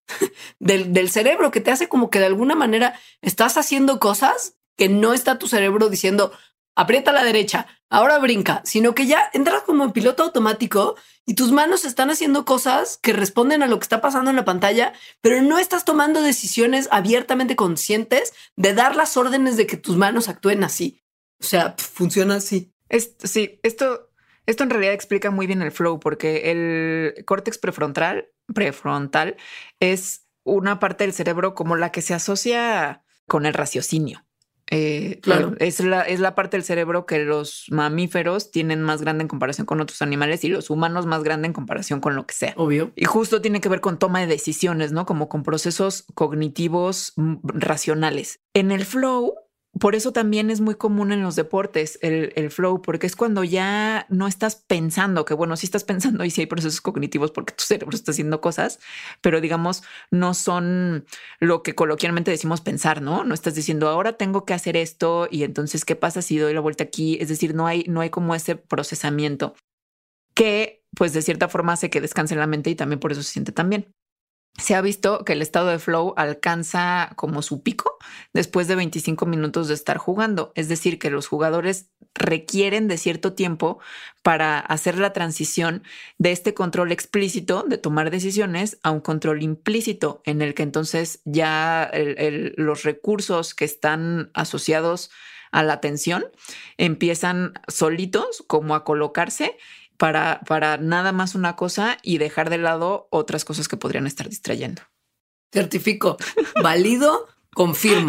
del, del cerebro, que te hace como que de alguna manera estás haciendo cosas que no está tu cerebro diciendo aprieta a la derecha, ahora brinca, sino que ya entras como en piloto automático y tus manos están haciendo cosas que responden a lo que está pasando en la pantalla, pero no estás tomando decisiones abiertamente conscientes de dar las órdenes de que tus manos actúen así. O sea, funciona así. Es, sí, esto, esto en realidad explica muy bien el flow, porque el córtex prefrontal, prefrontal es una parte del cerebro como la que se asocia con el raciocinio. Eh, Claro. Es la, es la parte del cerebro que los mamíferos tienen más grande en comparación con otros animales y los humanos más grande en comparación con lo que sea. Obvio. Y justo tiene que ver con toma de decisiones, ¿no? Como con procesos cognitivos mm, racionales. En el flow, por eso también es muy común en los deportes el, el flow, porque es cuando ya no estás pensando, que bueno, sí estás pensando y sí hay procesos cognitivos porque tu cerebro está haciendo cosas, pero digamos, no son lo que coloquialmente decimos pensar, ¿no? No estás diciendo ahora tengo que hacer esto y entonces qué pasa si doy la vuelta aquí. Es decir, no hay, no hay como ese procesamiento que pues de cierta forma hace que descanse la mente y también por eso se siente tan bien. Se ha visto que el estado de flow alcanza como su pico después de veinticinco minutos de estar jugando. Es decir, que los jugadores requieren de cierto tiempo para hacer la transición de este control explícito de tomar decisiones a un control implícito en el que entonces ya el, el, los recursos que están asociados a la atención empiezan solitos como a colocarse Para, para nada más una cosa y dejar de lado otras cosas que podrían estar distrayendo. Certifico, válido, confirmo.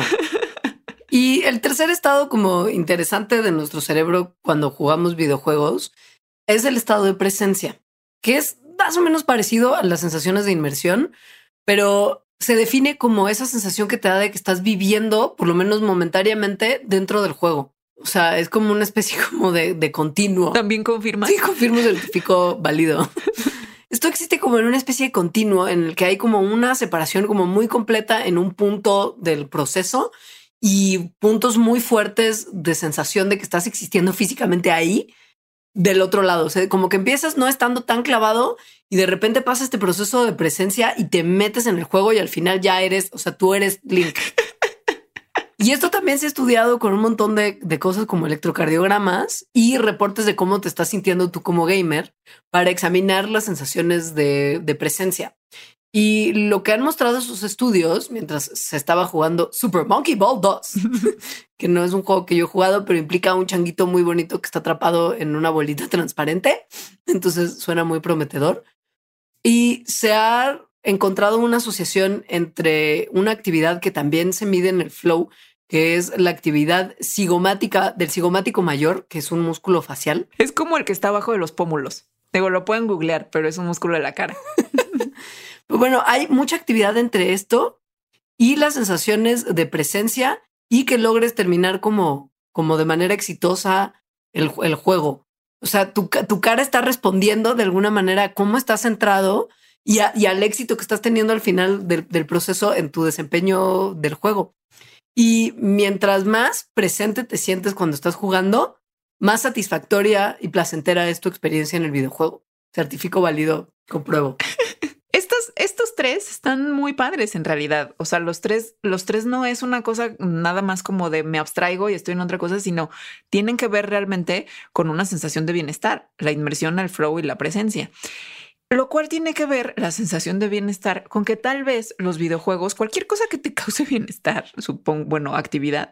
Y el tercer estado como interesante de nuestro cerebro cuando jugamos videojuegos es el estado de presencia, que es más o menos parecido a las sensaciones de inmersión, pero se define como esa sensación que te da de que estás viviendo, por lo menos momentáneamente, dentro del juego. O sea, es como una especie como de, de continuo. También confirma. Sí, confirmo, certifico, válido. Esto existe como en una especie de continuo en el que hay como una separación como muy completa en un punto del proceso y puntos muy fuertes de sensación de que estás existiendo físicamente ahí del otro lado. O sea, como que empiezas no estando tan clavado y de repente pasa este proceso de presencia y te metes en el juego y al final ya eres, o sea, tú eres Link. Y esto también se ha estudiado con un montón de, de cosas como electrocardiogramas y reportes de cómo te estás sintiendo tú como gamer para examinar las sensaciones de, de presencia. Y lo que han mostrado sus estudios mientras se estaba jugando Super Monkey Ball dos, que no es un juego que yo he jugado, pero implica un changuito muy bonito que está atrapado en una bolita transparente. Entonces suena muy prometedor. Y se ha encontrado una asociación entre una actividad que también se mide en el flow, que es la actividad cigomática del cigomático mayor, que es un músculo facial. Es como el que está abajo de los pómulos. Digo, lo pueden googlear, pero es un músculo de la cara. Pero bueno, hay mucha actividad entre esto y las sensaciones de presencia y que logres terminar como, como de manera exitosa el, el juego. O sea, tu, tu cara está respondiendo de alguna manera a cómo estás centrado y, a, y al éxito que estás teniendo al final del, del proceso en tu desempeño del juego. Y mientras más presente te sientes cuando estás jugando, más satisfactoria y placentera es tu experiencia en el videojuego. Certifico, válido, compruebo. Estos, estos tres están muy padres en realidad. O sea, los tres, los tres no es una cosa nada más como de me abstraigo y estoy en otra cosa, sino tienen que ver realmente con una sensación de bienestar, la inmersión al flow y la presencia. Lo cual tiene que ver la sensación de bienestar con que tal vez los videojuegos, cualquier cosa que te cause bienestar, supongo, bueno, actividad,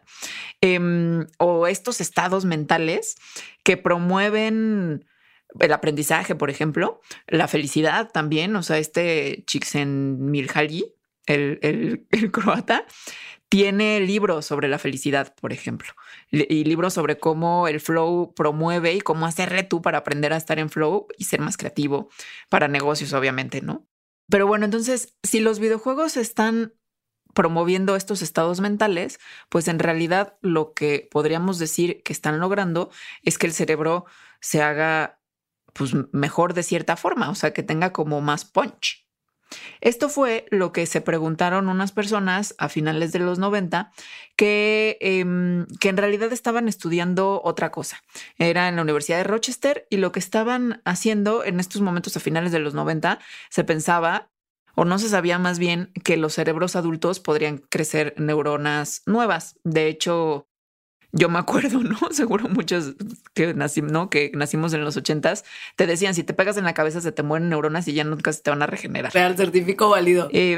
eh, o estos estados mentales que promueven el aprendizaje, por ejemplo, la felicidad también. O sea, este Csikszentmihalyi, el, el, el croata, tiene libros sobre la felicidad, por ejemplo, y libros sobre cómo el flow promueve y cómo hacerle tú para aprender a estar en flow y ser más creativo para negocios, obviamente, ¿no? Pero bueno, entonces, si los videojuegos están promoviendo estos estados mentales, pues en realidad lo que podríamos decir que están logrando es que el cerebro se haga pues mejor de cierta forma, o sea, que tenga como más punch. Esto fue lo que se preguntaron unas personas a finales de los noventa que, eh, que en realidad estaban estudiando otra cosa. Era en la Universidad de Rochester y lo que estaban haciendo en estos momentos a finales de los noventa se pensaba, o no se sabía más bien que los cerebros adultos podrían crecer neuronas nuevas. De hecho, yo me acuerdo, ¿no? Seguro muchos que nacimos, ¿no? Que nacimos en los ochentas, te decían, si te pegas en la cabeza se te mueren neuronas y ya nunca se te van a regenerar. Real, certifico válido. Eh,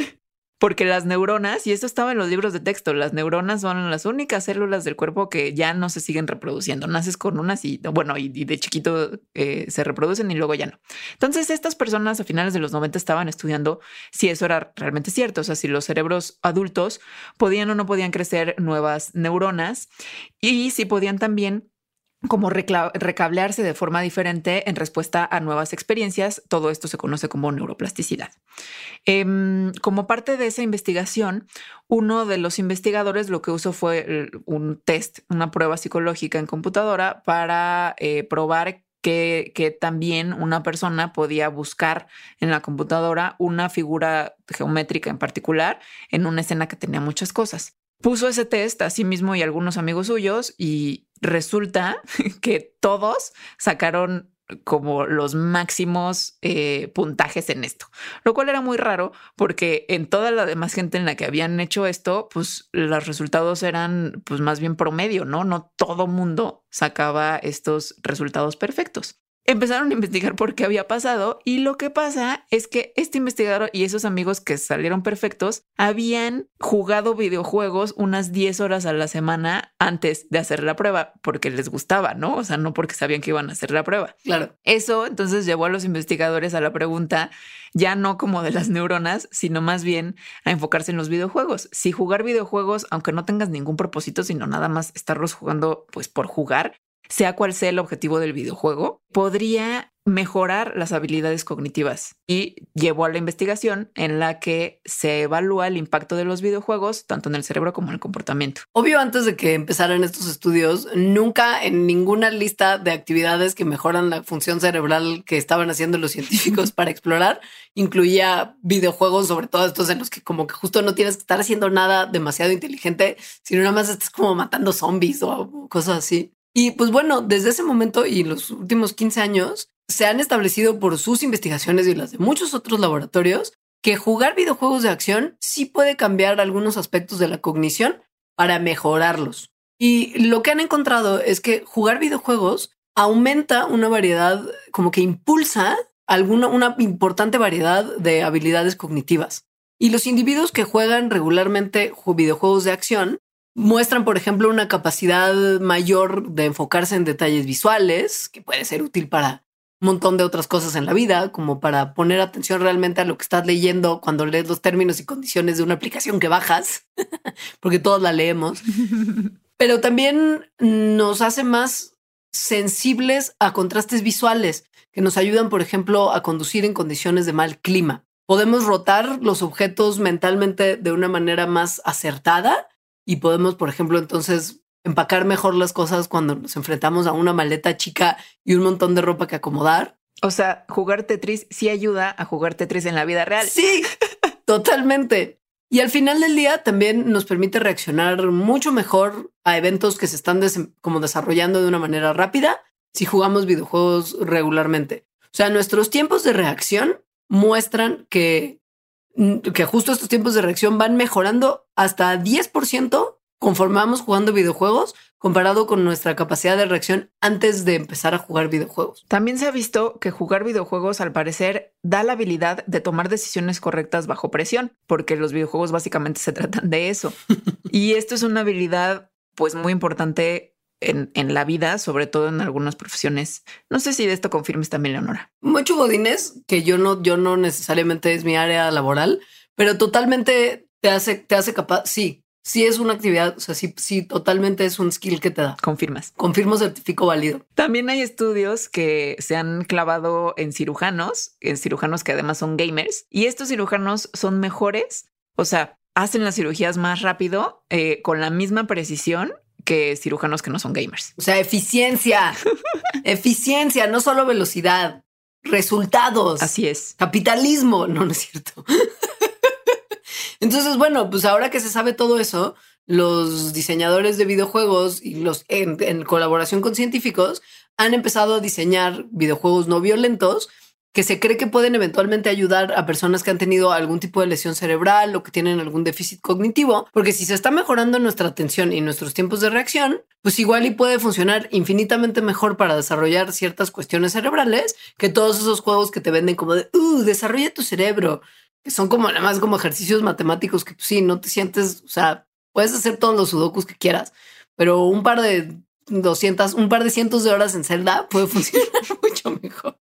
porque las neuronas, y esto estaba en los libros de texto, las neuronas son las únicas células del cuerpo que ya no se siguen reproduciendo. Naces con unas y, bueno, y, y de chiquito eh, se reproducen y luego ya no. Entonces, estas personas a finales de los noventa estaban estudiando si eso era realmente cierto, o sea, si los cerebros adultos podían o no podían crecer nuevas neuronas y si podían también como recablearse de forma diferente en respuesta a nuevas experiencias. Todo esto se conoce como neuroplasticidad. Eh, como parte de esa investigación, uno de los investigadores lo que usó fue un test, una prueba psicológica en computadora para eh, probar que, que también una persona podía buscar en la computadora una figura geométrica en particular en una escena que tenía muchas cosas. Puso ese test a sí mismo y a algunos amigos suyos y resulta que todos sacaron como los máximos eh, puntajes en esto, lo cual era muy raro porque en toda la demás gente en la que habían hecho esto, pues los resultados eran pues más bien promedio, ¿no? No todo mundo sacaba estos resultados perfectos. Empezaron a investigar por qué había pasado y lo que pasa es que este investigador y esos amigos que salieron perfectos habían jugado videojuegos unas diez horas a la semana antes de hacer la prueba porque les gustaba, ¿no? O sea, no porque sabían que iban a hacer la prueba. Claro. Eso entonces llevó a los investigadores a la pregunta ya no como de las neuronas, sino más bien a enfocarse en los videojuegos. Si jugar videojuegos, aunque no tengas ningún propósito, sino nada más estarlos jugando pues por jugar, sea cual sea el objetivo del videojuego, podría mejorar las habilidades cognitivas y llevó a la investigación en la que se evalúa el impacto de los videojuegos tanto en el cerebro como en el comportamiento. Obvio, antes de que empezaran estos estudios, nunca en ninguna lista de actividades que mejoran la función cerebral que estaban haciendo los científicos para explorar incluía videojuegos, sobre todo estos en los que como que justo no tienes que estar haciendo nada demasiado inteligente, sino nada más estás como matando zombies o cosas así. Y pues bueno, desde ese momento y los últimos quince años se han establecido por sus investigaciones y las de muchos otros laboratorios que jugar videojuegos de acción sí puede cambiar algunos aspectos de la cognición para mejorarlos. Y lo que han encontrado es que jugar videojuegos aumenta una variedad, como que impulsa alguna, una importante variedad de habilidades cognitivas. Y los individuos que juegan regularmente videojuegos de acción muestran, por ejemplo, una capacidad mayor de enfocarse en detalles visuales, que puede ser útil para un montón de otras cosas en la vida, como para poner atención realmente a lo que estás leyendo cuando lees los términos y condiciones de una aplicación que bajas, porque todos la leemos. Pero también nos hace más sensibles a contrastes visuales que nos ayudan, por ejemplo, a conducir en condiciones de mal clima. Podemos rotar los objetos mentalmente de una manera más acertada y podemos, por ejemplo, entonces empacar mejor las cosas cuando nos enfrentamos a una maleta chica y un montón de ropa que acomodar. O sea, jugar Tetris sí ayuda a jugar Tetris en la vida real. Sí, totalmente. Y al final del día también nos permite reaccionar mucho mejor a eventos que se están des- como desarrollando de una manera rápida si jugamos videojuegos regularmente. O sea, nuestros tiempos de reacción muestran que que justo estos tiempos de reacción van mejorando hasta diez por ciento conforme vamos jugando videojuegos comparado con nuestra capacidad de reacción antes de empezar a jugar videojuegos. También se ha visto que jugar videojuegos al parecer da la habilidad de tomar decisiones correctas bajo presión, porque los videojuegos básicamente se tratan de eso. Y esto es una habilidad pues muy importante En, en la vida, sobre todo en algunas profesiones. No sé si de esto confirmes también, Leonora. Mucho godines, que yo no, yo no necesariamente es mi área laboral, pero totalmente te hace, te hace capaz. Sí, sí es una actividad. O sea, sí, sí, totalmente es un skill que te da. Confirmas. Confirmo, certifico, válido. También hay estudios que se han clavado en cirujanos, en cirujanos que además son gamers, y estos cirujanos son mejores. O sea, hacen las cirugías más rápido, eh, con la misma precisión que cirujanos que no son gamers. O sea, eficiencia, eficiencia, no solo velocidad, resultados. Así es. Capitalismo. No, no es cierto. Entonces, bueno, pues ahora que se sabe todo eso, los diseñadores de videojuegos y los en, en colaboración con científicos han empezado a diseñar videojuegos no violentos que se cree que pueden eventualmente ayudar a personas que han tenido algún tipo de lesión cerebral o que tienen algún déficit cognitivo, porque si se está mejorando nuestra atención y nuestros tiempos de reacción, pues igual y puede funcionar infinitamente mejor para desarrollar ciertas cuestiones cerebrales que todos esos juegos que te venden como de, uh, desarrolla tu cerebro, que son como nada más como ejercicios matemáticos que pues, sí, no te sientes, o sea, puedes hacer todos los sudokus que quieras, pero un par de doscientas, un par de cientos de horas en Zelda puede funcionar mucho mejor.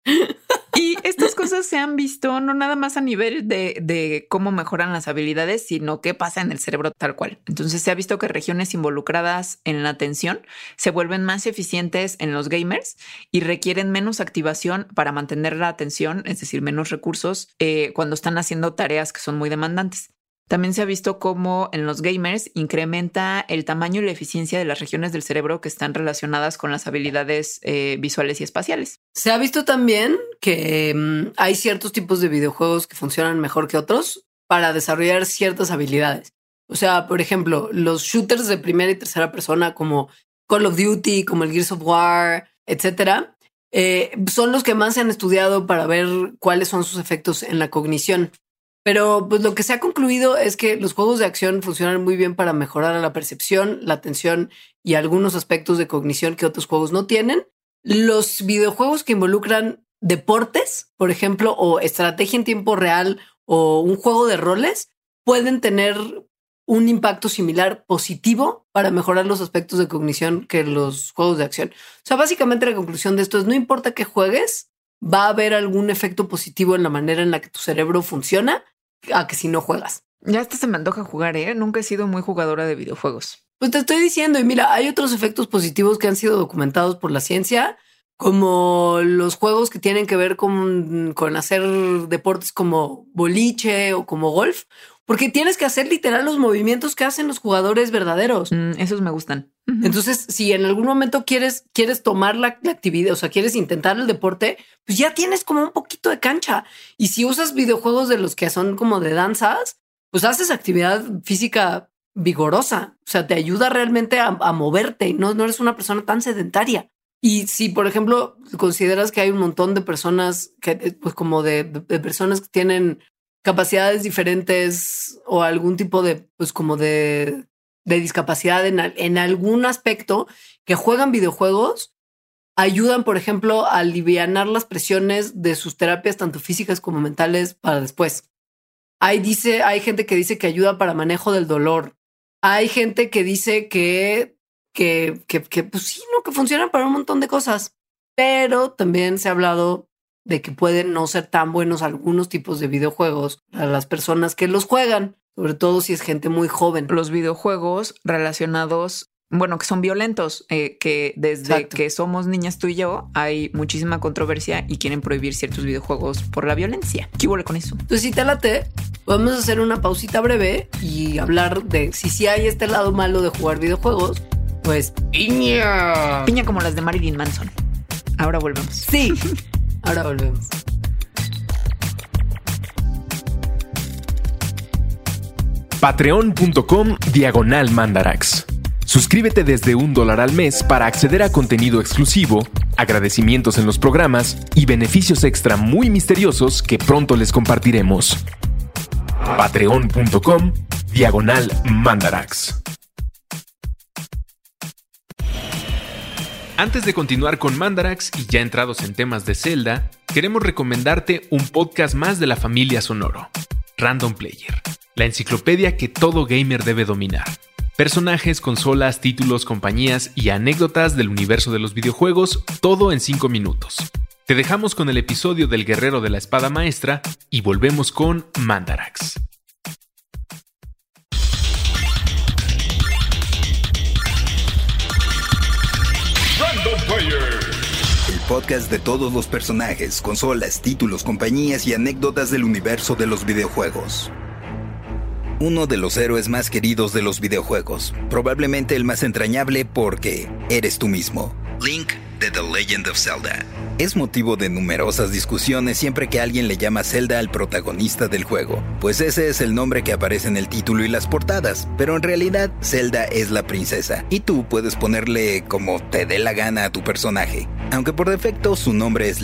Y estas cosas se han visto no nada más a nivel de, de cómo mejoran las habilidades, sino qué pasa en el cerebro tal cual. Entonces se ha visto que regiones involucradas en la atención se vuelven más eficientes en los gamers y requieren menos activación para mantener la atención, es decir, menos recursos eh, cuando están haciendo tareas que son muy demandantes. También se ha visto cómo en los gamers incrementa el tamaño y la eficiencia de las regiones del cerebro que están relacionadas con las habilidades eh, visuales y espaciales. Se ha visto también que um, hay ciertos tipos de videojuegos que funcionan mejor que otros para desarrollar ciertas habilidades. O sea, por ejemplo, los shooters de primera y tercera persona como Call of Duty, como el Gears of War, etcétera, eh, son los que más se han estudiado para ver cuáles son sus efectos en la cognición. Pero pues lo que se ha concluido es que los juegos de acción funcionan muy bien para mejorar la percepción, la atención y algunos aspectos de cognición que otros juegos no tienen. Los videojuegos que involucran deportes, por ejemplo, o estrategia en tiempo real o un juego de roles, pueden tener un impacto similar positivo para mejorar los aspectos de cognición que los juegos de acción. O sea, básicamente la conclusión de esto es no importa qué juegues, va a haber algún efecto positivo en la manera en la que tu cerebro funciona a que si no juegas. Ya hasta se me antoja jugar, ¿eh? Nunca he sido muy jugadora de videojuegos. Pues te estoy diciendo, y mira, hay otros efectos positivos que han sido documentados por la ciencia, como los juegos que tienen que ver con, con hacer deportes como boliche o como golf, porque tienes que hacer literal los movimientos que hacen los jugadores verdaderos. Mm, esos me gustan. Uh-huh. Entonces, si en algún momento quieres, quieres tomar la, la actividad, o sea, quieres intentar el deporte, pues ya tienes como un poquito de cancha. Y si usas videojuegos de los que son como de danzas, pues haces actividad física vigorosa. O sea, te ayuda realmente a, a moverte y no, no eres una persona tan sedentaria. Y si, por ejemplo, consideras que hay un montón de personas que, pues como de, de personas que tienen capacidades diferentes o algún tipo de, pues como de, de discapacidad en, en algún aspecto que juegan videojuegos, ayudan, por ejemplo, a alivianar las presiones de sus terapias, tanto físicas como mentales, para después. Hay, dice, hay gente que dice que ayuda para manejo del dolor. Hay gente que dice que, que, que, que pues sí, no, que funcionan para un montón de cosas. Pero también se ha hablado de que pueden no ser tan buenos algunos tipos de videojuegos a las personas que los juegan, sobre todo si es gente muy joven. Los videojuegos relacionados, bueno, que son violentos, eh, que desde Exacto. que somos niñas tú y yo, hay muchísima controversia y quieren prohibir ciertos videojuegos por la violencia. ¿Qué huele con eso? Entonces, si te late, podemos hacer una pausita breve y hablar de si sí hay este lado malo de jugar videojuegos, pues piña. Piña como las de Marilyn Manson. Ahora volvemos. Sí. Ahora volvemos. Patreon.com diagonal Mandarax. Suscríbete desde un dólar al mes para acceder a contenido exclusivo, agradecimientos en los programas y beneficios extra muy misteriosos que pronto les compartiremos. Patreon.com diagonal Mandarax. Antes de continuar con Mandarax y ya entrados en temas de Zelda, queremos recomendarte un podcast más de la familia Sonoro, Random Player, la enciclopedia que todo gamer debe dominar. Personajes, consolas, títulos, compañías y anécdotas del universo de los videojuegos, todo en cinco minutos. Te dejamos con el episodio del Guerrero de la Espada Maestra y volvemos con Mandarax. El podcast de todos los personajes, consolas, títulos, compañías y anécdotas del universo de los videojuegos. Uno de los héroes más queridos de los videojuegos, probablemente el más entrañable porque eres tú mismo. Link de The Legend of Zelda. Es motivo de numerosas discusiones siempre que alguien le llama Zelda al protagonista del juego, pues ese es el nombre que aparece en el título y las portadas, pero en realidad Zelda es la princesa, y tú puedes ponerle como te dé la gana a tu personaje, aunque por defecto su nombre es Link.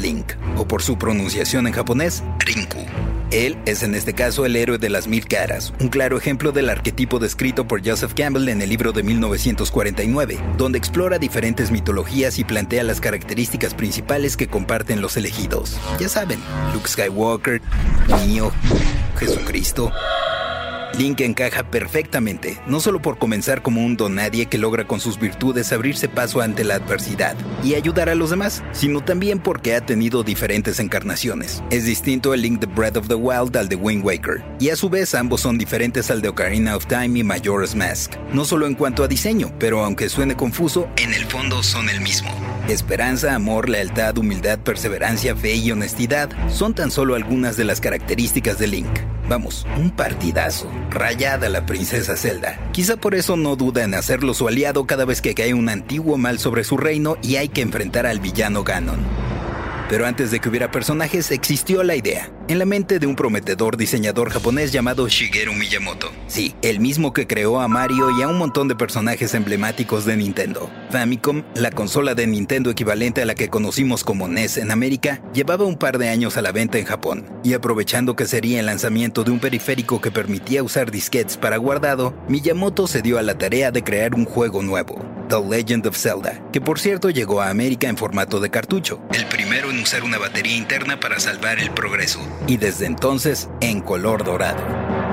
o por su pronunciación en japonés, Rinku. Él es en este caso el héroe de las mil caras, un claro ejemplo del arquetipo descrito por Joseph Campbell en el libro de mil novecientos cuarenta y nueve, donde explora diferentes mitologías y plantea las características principales que comparten los elegidos. Ya saben, Luke Skywalker, Neo, Jesucristo. Link encaja perfectamente, no solo por comenzar como un donadie que logra con sus virtudes abrirse paso ante la adversidad y ayudar a los demás, sino también porque ha tenido diferentes encarnaciones. Es distinto el Link de Breath of the Wild al de Wind Waker, y a su vez ambos son diferentes al de Ocarina of Time y Majora's Mask, no solo en cuanto a diseño, pero aunque suene confuso, en el fondo son el mismo. Esperanza, amor, lealtad, humildad, perseverancia, fe y honestidad son tan solo algunas de las características de Link. Vamos, un partidazo. Rayada la princesa Zelda. Quizá por eso no duda en hacerlo su aliado cada vez que cae un antiguo mal sobre su reino y hay que enfrentar al villano Ganon. Pero antes de que hubiera personajes, existió la idea, en la mente de un prometedor diseñador japonés llamado Shigeru Miyamoto. Sí, el mismo que creó a Mario y a un montón de personajes emblemáticos de Nintendo. Famicom, la consola de Nintendo equivalente a la que conocimos como N E S en América, llevaba un par de años a la venta en Japón, y aprovechando que sería el lanzamiento de un periférico que permitía usar disquetes para guardado, Miyamoto se dio a la tarea de crear un juego nuevo, The Legend of Zelda, que por cierto llegó a América en formato de cartucho, el primero en usar una batería interna para salvar el progreso, y desde entonces en color dorado.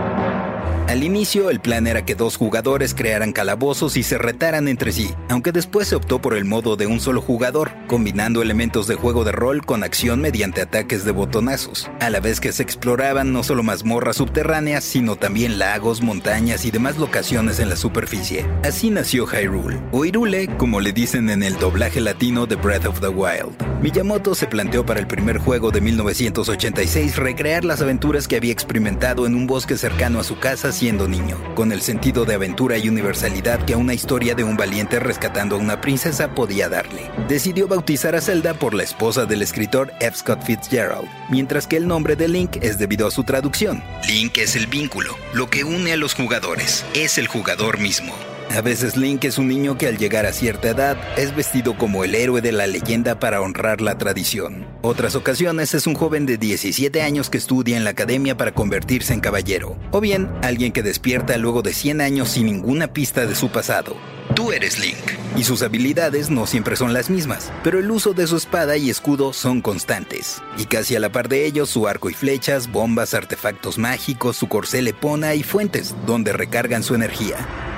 Al inicio, el plan era que dos jugadores crearan calabozos y se retaran entre sí, aunque después se optó por el modo de un solo jugador, combinando elementos de juego de rol con acción mediante ataques de botonazos, a la vez que se exploraban no solo mazmorras subterráneas, sino también lagos, montañas y demás locaciones en la superficie. Así nació Hyrule, o Hyrule, como le dicen en el doblaje latino de Breath of the Wild. Miyamoto se planteó para el primer juego de mil novecientos ochenta y seis recrear las aventuras que había experimentado en un bosque cercano a su casa siendo niño, con el sentido de aventura y universalidad que una historia de un valiente rescatando a una princesa podía darle. Decidió bautizar a Zelda por la esposa del escritor F. Scott Fitzgerald, mientras que el nombre de Link es debido a su traducción. Link es el vínculo, lo que une a los jugadores, es el jugador mismo. A veces Link es un niño que al llegar a cierta edad es vestido como el héroe de la leyenda para honrar la tradición. Otras ocasiones es un joven de diecisiete años que estudia en la academia para convertirse en caballero. O bien, alguien que despierta luego de cien años sin ninguna pista de su pasado. Tú eres Link, y sus habilidades no siempre son las mismas, pero el uso de su espada y escudo son constantes. Y casi a la par de ellos, su arco y flechas, bombas, artefactos mágicos, su corcel Epona y fuentes, donde recargan su energía.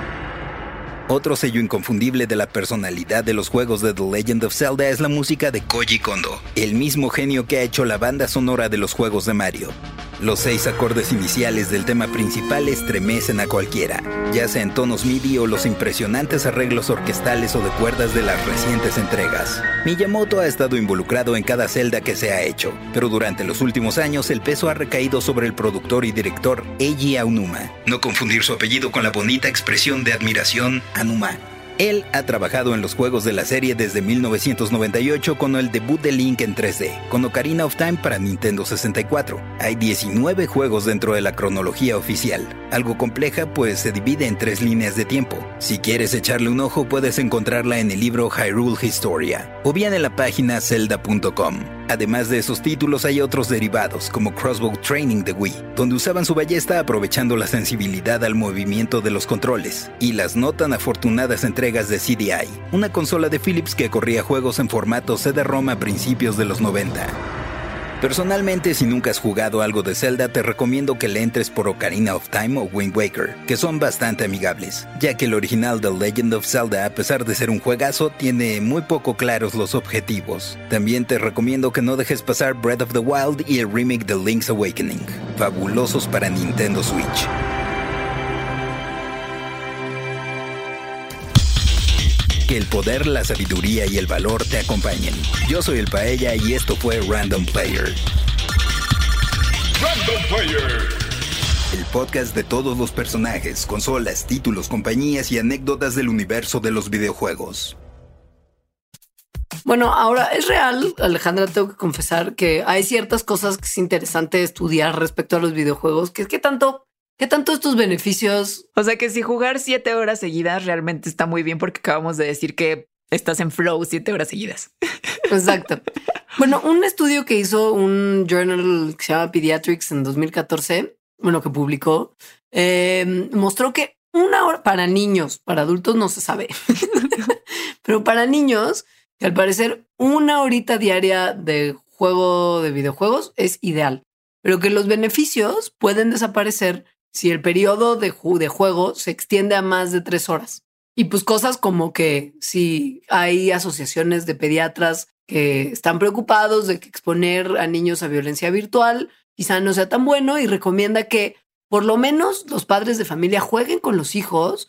Otro sello inconfundible de la personalidad de los juegos de The Legend of Zelda es la música de Koji Kondo, el mismo genio que ha hecho la banda sonora de los juegos de Mario. Los seis acordes iniciales del tema principal estremecen a cualquiera, ya sea en tonos MIDI o los impresionantes arreglos orquestales o de cuerdas de las recientes entregas. Miyamoto ha estado involucrado en cada Zelda que se ha hecho, pero durante los últimos años el peso ha recaído sobre el productor y director Eiji Aonuma. No confundir su apellido con la bonita expresión de admiración Aonuma. Él ha trabajado en los juegos de la serie desde mil novecientos noventa y ocho con el debut de Link en tres D, con Ocarina of Time para Nintendo sesenta y cuatro. Hay diecinueve juegos dentro de la cronología oficial, algo compleja pues se divide en tres líneas de tiempo. Si quieres echarle un ojo puedes encontrarla en el libro Hyrule Historia, o bien en la página zelda punto com. Además de esos títulos hay otros derivados, como Crossbow Training de Wii, donde usaban su ballesta aprovechando la sensibilidad al movimiento de los controles, y las no tan afortunadas entregas de C D I, una consola de Philips que corría juegos en formato C D ROM a principios de los noventa. Personalmente, si nunca has jugado algo de Zelda, te recomiendo que le entres por Ocarina of Time o Wind Waker, que son bastante amigables, ya que el original The Legend of Zelda, a pesar de ser un juegazo, tiene muy poco claros los objetivos. También te recomiendo que no dejes pasar Breath of the Wild y el remake de Link's Awakening, fabulosos para Nintendo Switch. Que el poder, la sabiduría y el valor te acompañen. Yo soy el Paella y esto fue Random Player. Random Player. El podcast de todos los personajes, consolas, títulos, compañías y anécdotas del universo de los videojuegos. Bueno, ahora es real, Alejandra, tengo que confesar que hay ciertas cosas que es interesante estudiar respecto a los videojuegos, que es que tanto... ¿Qué tanto estos beneficios? O sea que si jugar siete horas seguidas realmente está muy bien porque acabamos de decir que estás en flow siete horas seguidas. Exacto. Bueno, un estudio que hizo un journal que se llama Pediatrics en dos mil catorce, bueno, que publicó, eh, mostró que una hora para niños, para adultos no se sabe, pero para niños, que al parecer una horita diaria de juego de videojuegos es ideal, pero que los beneficios pueden desaparecer si el periodo de, ju- de juego se extiende a más de tres horas. Y pues cosas como que si hay asociaciones de pediatras que están preocupados de que exponer a niños a violencia virtual quizá no sea tan bueno y recomienda que por lo menos los padres de familia jueguen con los hijos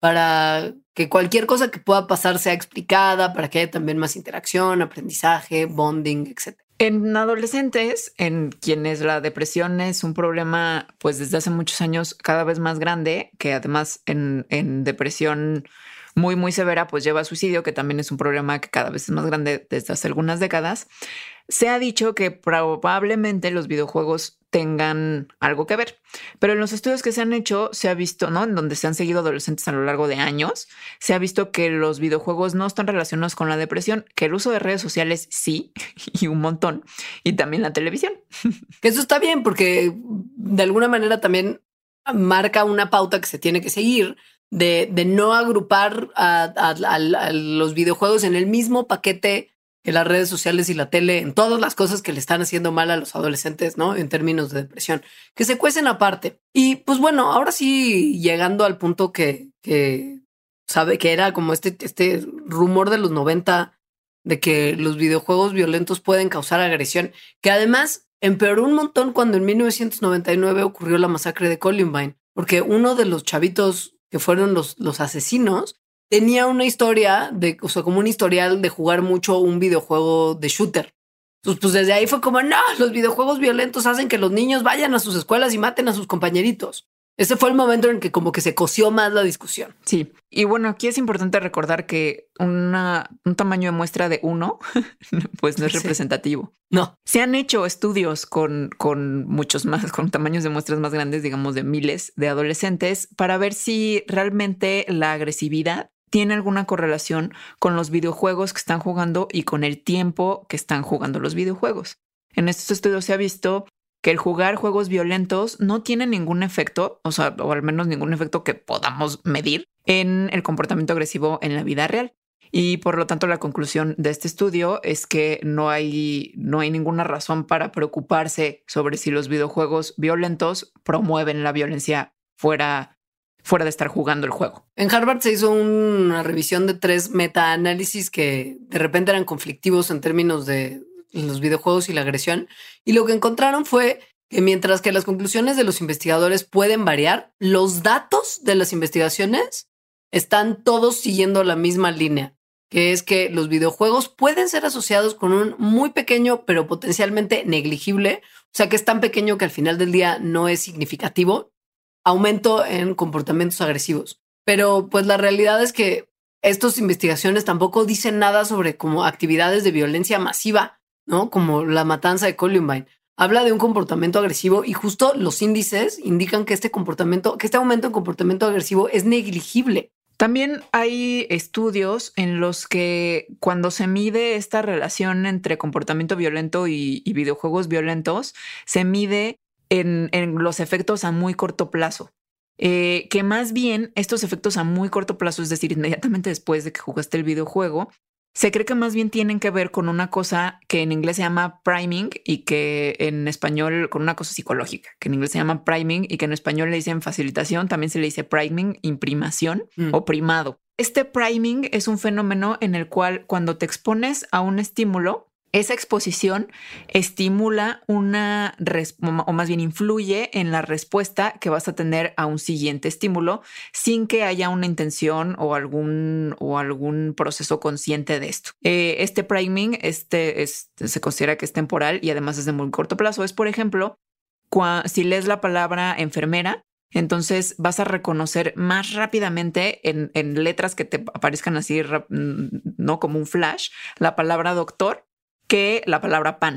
para que cualquier cosa que pueda pasar sea explicada, para que haya también más interacción, aprendizaje, bonding, etcétera. En adolescentes, en quienes la depresión es un problema, pues desde hace muchos años cada vez más grande, que además en, en depresión muy, muy severa, pues lleva a suicidio, que también es un problema que cada vez es más grande desde hace algunas décadas. Se ha dicho que probablemente los videojuegos tengan algo que ver, pero en los estudios que se han hecho se ha visto, ¿no? En donde se han seguido adolescentes a lo largo de años, se ha visto que los videojuegos no están relacionados con la depresión, que el uso de redes sociales sí, y un montón, y también la televisión. Que eso está bien porque de alguna manera también marca una pauta que se tiene que seguir de, de no agrupar a, a, a, a los videojuegos en el mismo paquete que las redes sociales y la tele, en todas las cosas que le están haciendo mal a los adolescentes, ¿no? En términos de depresión, que se cuecen aparte. Y pues bueno, ahora sí, llegando al punto que, que sabe que era como este, este rumor de los noventa de que los videojuegos violentos pueden causar agresión, que además empeoró un montón cuando en mil novecientos noventa y nueve ocurrió la masacre de Columbine, porque uno de los chavitos que fueron los, los asesinos tenía una historia de, o sea, como un historial de jugar mucho un videojuego de shooter. Entonces, pues desde ahí fue como, no, los videojuegos violentos hacen que los niños vayan a sus escuelas y maten a sus compañeritos. Ese fue el momento en que como que se coció más la discusión. Sí. Y bueno, aquí es importante recordar que una, un tamaño de muestra de uno, pues no es representativo. Sí. No. Se han hecho estudios con, con muchos más, con tamaños de muestras más grandes, digamos de miles de adolescentes, para ver si realmente la agresividad tiene alguna correlación con los videojuegos que están jugando y con el tiempo que están jugando los videojuegos. En estos estudios se ha visto que el jugar juegos violentos no tiene ningún efecto, o sea, o al menos ningún efecto que podamos medir en el comportamiento agresivo en la vida real. Y por lo tanto, la conclusión de este estudio es que no hay, no hay ninguna razón para preocuparse sobre si los videojuegos violentos promueven la violencia fuera fuera de estar jugando el juego. En Harvard se hizo una revisión de tres metaanálisis que de repente eran conflictivos en términos de los videojuegos y la agresión. Y lo que encontraron fue que mientras que las conclusiones de los investigadores pueden variar, los datos de las investigaciones están todos siguiendo la misma línea, que es que los videojuegos pueden ser asociados con un muy pequeño, pero potencialmente negligible, o sea que es tan pequeño que al final del día no es significativo, aumento en comportamientos agresivos. Pero pues la realidad es que estas investigaciones tampoco dicen nada sobre como actividades de violencia masiva, ¿no? Como la matanza de Columbine. Habla de un comportamiento agresivo y justo los índices indican que este comportamiento, que este aumento en comportamiento agresivo es negligible. También hay estudios en los que cuando se mide esta relación entre comportamiento violento y, y videojuegos violentos, se mide En, en los efectos a muy corto plazo, eh, que más bien estos efectos a muy corto plazo, es decir, inmediatamente después de que jugaste el videojuego, se cree que más bien tienen que ver con una cosa que en inglés se llama priming y que en español con una cosa psicológica, que en inglés se llama priming y que en español le dicen facilitación, también se le dice priming, imprimación mm. o primado. Este priming es un fenómeno en el cual cuando te expones a un estímulo, esa exposición estimula una, o más bien influye en la respuesta que vas a tener a un siguiente estímulo sin que haya una intención o algún, o algún proceso consciente de esto. Eh, este priming este, este, se considera que es temporal y además es de muy corto plazo. Es, por ejemplo, cua, si lees la palabra enfermera, entonces vas a reconocer más rápidamente en, en letras que te aparezcan así, no como un flash, la palabra doctor que la palabra pan.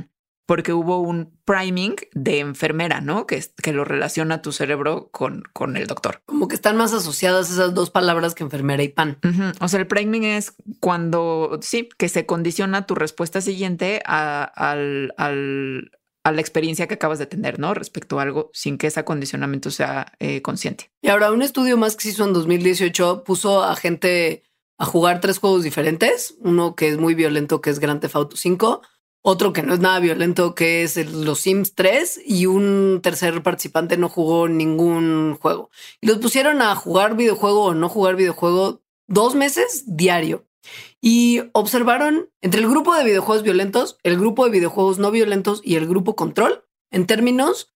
porque hubo un priming de enfermera, ¿no? Que, que lo relaciona tu cerebro con, con el doctor. Como que están más asociadas esas dos palabras que enfermera y pan. Uh-huh. O sea, el priming es cuando, sí, que se condiciona tu respuesta siguiente a, al, al, a la experiencia que acabas de tener, ¿no? Respecto a algo sin que ese acondicionamiento sea eh, consciente. Y ahora un estudio más que se hizo en dos mil dieciocho puso a gente a jugar tres juegos diferentes. Uno que es muy violento, que es Grand Theft Auto cinco. Otro que no es nada violento, que es el, los Sims tres, y un tercer participante no jugó ningún juego. Y los pusieron a jugar videojuego o no jugar videojuego dos meses diario. Y observaron entre el grupo de videojuegos violentos, el grupo de videojuegos no violentos y el grupo control en términos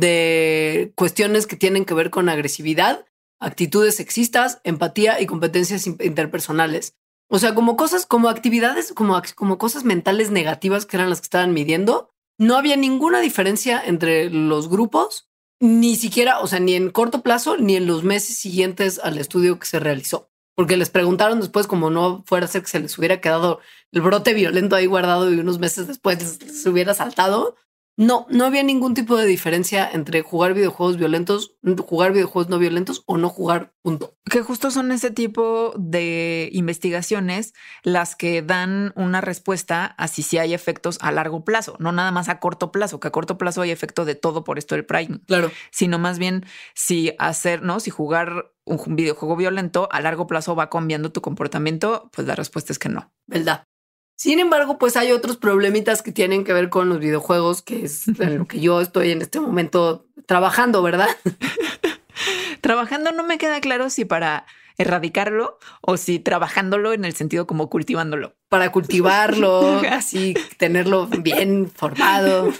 de cuestiones que tienen que ver con agresividad, actitudes sexistas, empatía y competencias interpersonales. O sea, como cosas, como actividades, como, como cosas mentales negativas que eran las que estaban midiendo. No había ninguna diferencia entre los grupos, ni siquiera, o sea, ni en corto plazo, ni en los meses siguientes al estudio que se realizó. Porque les preguntaron después, como no fuera a ser que se les hubiera quedado el brote violento ahí guardado y unos meses después les, les hubiera saltado. No, no había ningún tipo de diferencia entre jugar videojuegos violentos, jugar videojuegos no violentos o no jugar, punto. Que justo son ese tipo de investigaciones las que dan una respuesta a si sí hay efectos a largo plazo, no nada más a corto plazo, que a corto plazo hay efecto de todo por esto del priming. Claro. Sino más bien si hacer, ¿no? Si jugar un videojuego violento a largo plazo va cambiando tu comportamiento, pues la respuesta es que no. ¿Verdad? Sin embargo, pues hay otros problemitas que tienen que ver con los videojuegos, que es en lo que yo estoy en este momento trabajando, ¿verdad? Trabajando no me queda claro si para erradicarlo o si trabajándolo en el sentido como cultivándolo. Para cultivarlo, así tenerlo bien formado.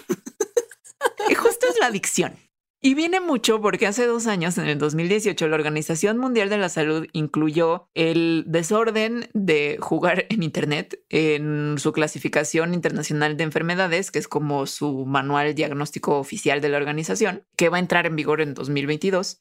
Y justo es la adicción. Y viene mucho porque hace dos años, en el dos mil dieciocho, la Organización Mundial de la Salud incluyó el desorden de jugar en Internet en su clasificación internacional de enfermedades, que es como su manual diagnóstico oficial de la organización, que va a entrar en vigor en dos mil veintidós.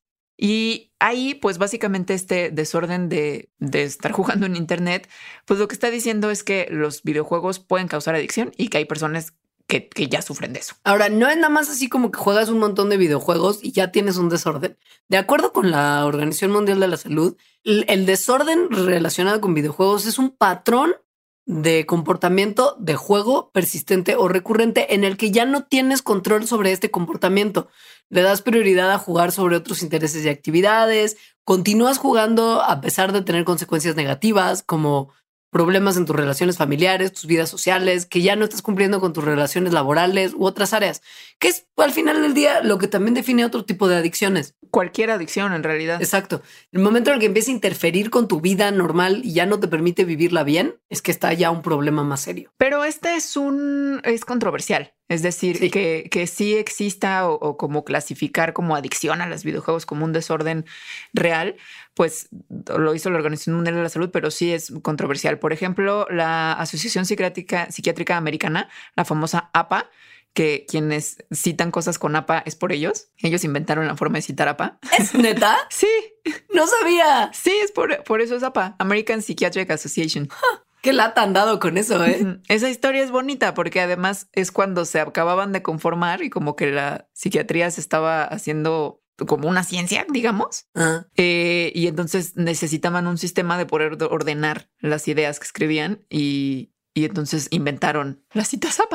Y ahí, pues básicamente este desorden de, de estar jugando en Internet, pues lo que está diciendo es que los videojuegos pueden causar adicción y que hay personas Que, que ya sufren de eso. Ahora, no es nada más así como que juegas un montón de videojuegos y ya tienes un desorden. De acuerdo con la Organización Mundial de la Salud, el, el desorden relacionado con videojuegos es un patrón de comportamiento de juego persistente o recurrente en el que ya no tienes control sobre este comportamiento. Le das prioridad a jugar sobre otros intereses y actividades, continúas jugando a pesar de tener consecuencias negativas como problemas en tus relaciones familiares, tus vidas sociales, que ya no estás cumpliendo con tus relaciones laborales u otras áreas, que es al final del día lo que también define otro tipo de adicciones. Cualquier adicción en realidad. Exacto. El momento en el que empieza a interferir con tu vida normal y ya no te permite vivirla bien, es que está ya un problema más serio. Pero este es un, es controversial. Es decir, sí. Que, que sí exista o, o como clasificar como adicción a los videojuegos como un desorden real, pues lo hizo la Organización Mundial de la Salud, pero sí es controversial. Por ejemplo, la Asociación Psiquiátrica, Psiquiátrica Americana, la famosa A P A, que quienes citan cosas con A P A es por ellos. Ellos inventaron la forma de citar A P A. ¿Es neta? Sí. No sabía. Sí, es por, por eso es A P A, American Psychiatric Association. Huh. Qué lata han dado con eso, ¿eh? Esa historia es bonita porque además es cuando se acababan de conformar y como que la psiquiatría se estaba haciendo como una ciencia, digamos. Uh-huh. Eh, y entonces necesitaban un sistema de poder ordenar las ideas que escribían y, y entonces inventaron las citas A P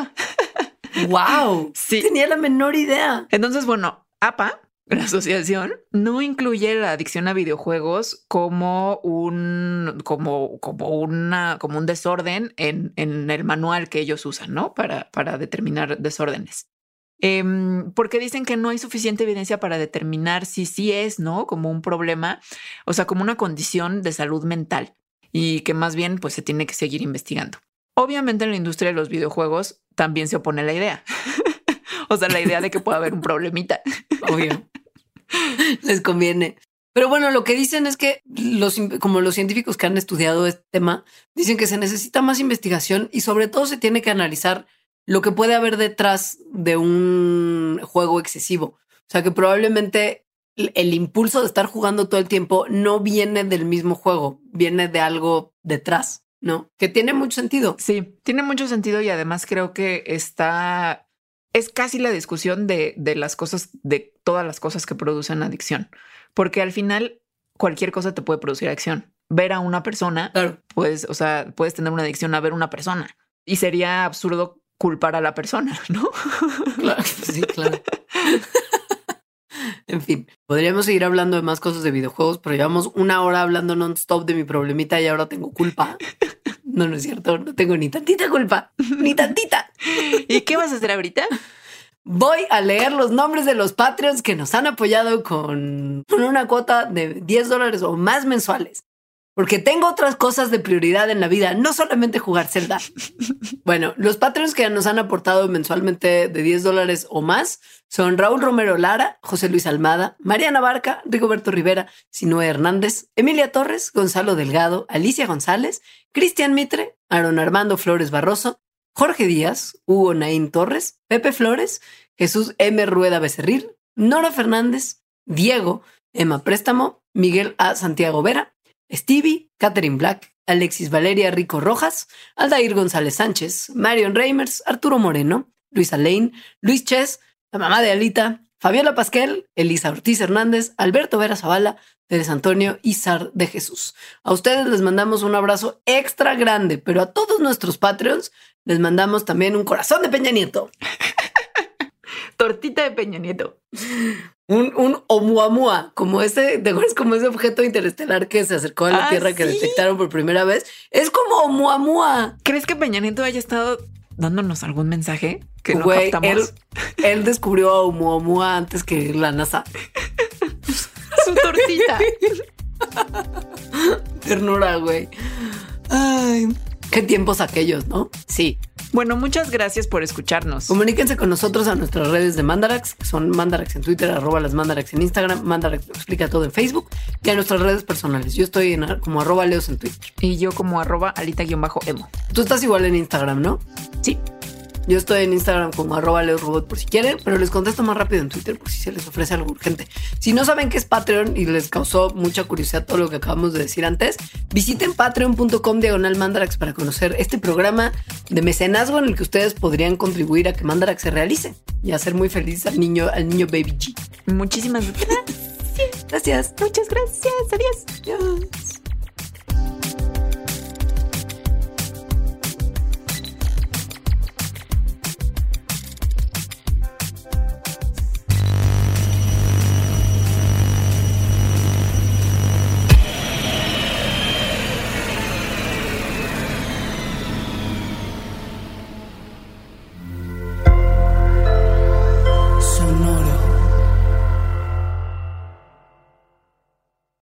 A. ¡Wow! Sí. Tenía la menor idea. Entonces, bueno, A P A, la asociación, no incluye la adicción a videojuegos como un, como, como una, como un desorden en, en el manual que ellos usan, ¿no? Para, para determinar desórdenes. Eh, porque dicen que no hay suficiente evidencia para determinar si sí es, ¿no? Como un problema, o sea, como una condición de salud mental y que más bien pues se tiene que seguir investigando. Obviamente en la industria de los videojuegos también se opone la idea. O sea, la idea de que pueda haber un problemita. Obvio. Les conviene. Pero bueno, lo que dicen es que los, como los científicos que han estudiado este tema, dicen que se necesita más investigación y sobre todo se tiene que analizar lo que puede haber detrás de un juego excesivo. O sea, que probablemente el, el impulso de estar jugando todo el tiempo no viene del mismo juego, viene de algo detrás, ¿no? Que tiene mucho sentido. Sí, tiene mucho sentido y además creo que está es casi la discusión de, de las cosas, de todas las cosas que producen adicción, porque al final cualquier cosa te puede producir adicción. Ver a una persona, Claro. pues, o sea, puedes tener una adicción a ver una persona y sería absurdo culpar a la persona, ¿no? Claro, sí, claro. En fin, podríamos seguir hablando de más cosas de videojuegos, pero llevamos una hora hablando non-stop de mi problemita y ahora tengo culpa. No, no es cierto, no tengo ni tantita culpa, ni tantita. ¿Y qué vas a hacer ahorita? Voy a leer los nombres de los Patreons que nos han apoyado con una cuota de diez dólares o más mensuales. Porque tengo otras cosas de prioridad en la vida, no solamente jugar Zelda. Bueno, los Patreons que nos han aportado mensualmente de diez dólares o más son Raúl Romero Lara, José Luis Almada, Mariana Barca, Rigoberto Rivera, Sinue Hernández, Emilia Torres, Gonzalo Delgado, Alicia González, Cristian Mitre, Aaron Armando Flores Barroso, Jorge Díaz, Hugo Naín Torres, Pepe Flores, Jesús M. Rueda Becerril, Nora Fernández, Diego, Emma Préstamo, Miguel A. Santiago Vera, Stevie, Catherine Black, Alexis Valeria Rico Rojas, Aldair González Sánchez, Marion Reimers, Arturo Moreno, Luisa Lane, Luis Ches, la mamá de Alita, Fabiola Pasquel, Elisa Ortiz Hernández, Alberto Vera Zavala, Teres Antonio y Sar de Jesús. A ustedes les mandamos un abrazo extra grande, pero a todos nuestros Patreons les mandamos también un corazón de Peña Nieto. Tortita de Peña Nieto. Un, un Oumuamua, como ese, ¿te acuerdas? Como ese objeto interestelar que se acercó a la Ah, Tierra que sí. detectaron por primera vez. Es como Oumuamua. ¿Crees que Peña Nieto haya estado dándonos algún mensaje que no Güey, captamos? él, él descubrió a Oumuamua antes que la NASA. Su tortita. Ternura, güey. Ay, qué tiempos aquellos, ¿no? Sí. Bueno, muchas gracias por escucharnos. Comuníquense con nosotros a nuestras redes de Mandarax, que son Mandarax en Twitter, arroba las Mandarax en Instagram, Mandarax lo explica todo en Facebook, y a nuestras redes personales. Yo estoy en, como arroba Leos en Twitter. Y yo como arroba alita-emo. Tú estás igual en Instagram, ¿no? Sí. Yo estoy en Instagram como arroba leosrobot por si quieren, pero les contesto más rápido en Twitter por si se les ofrece algo urgente. Si no saben qué es Patreon y les causó mucha curiosidad todo lo que acabamos de decir antes, visiten patreon punto com diagonal Mandarax para conocer este programa de mecenazgo en el que ustedes podrían contribuir a que Mandarax se realice y hacer muy feliz al niño, al niño Baby G. Muchísimas gracias. Gracias. Muchas gracias. Adiós. Adiós.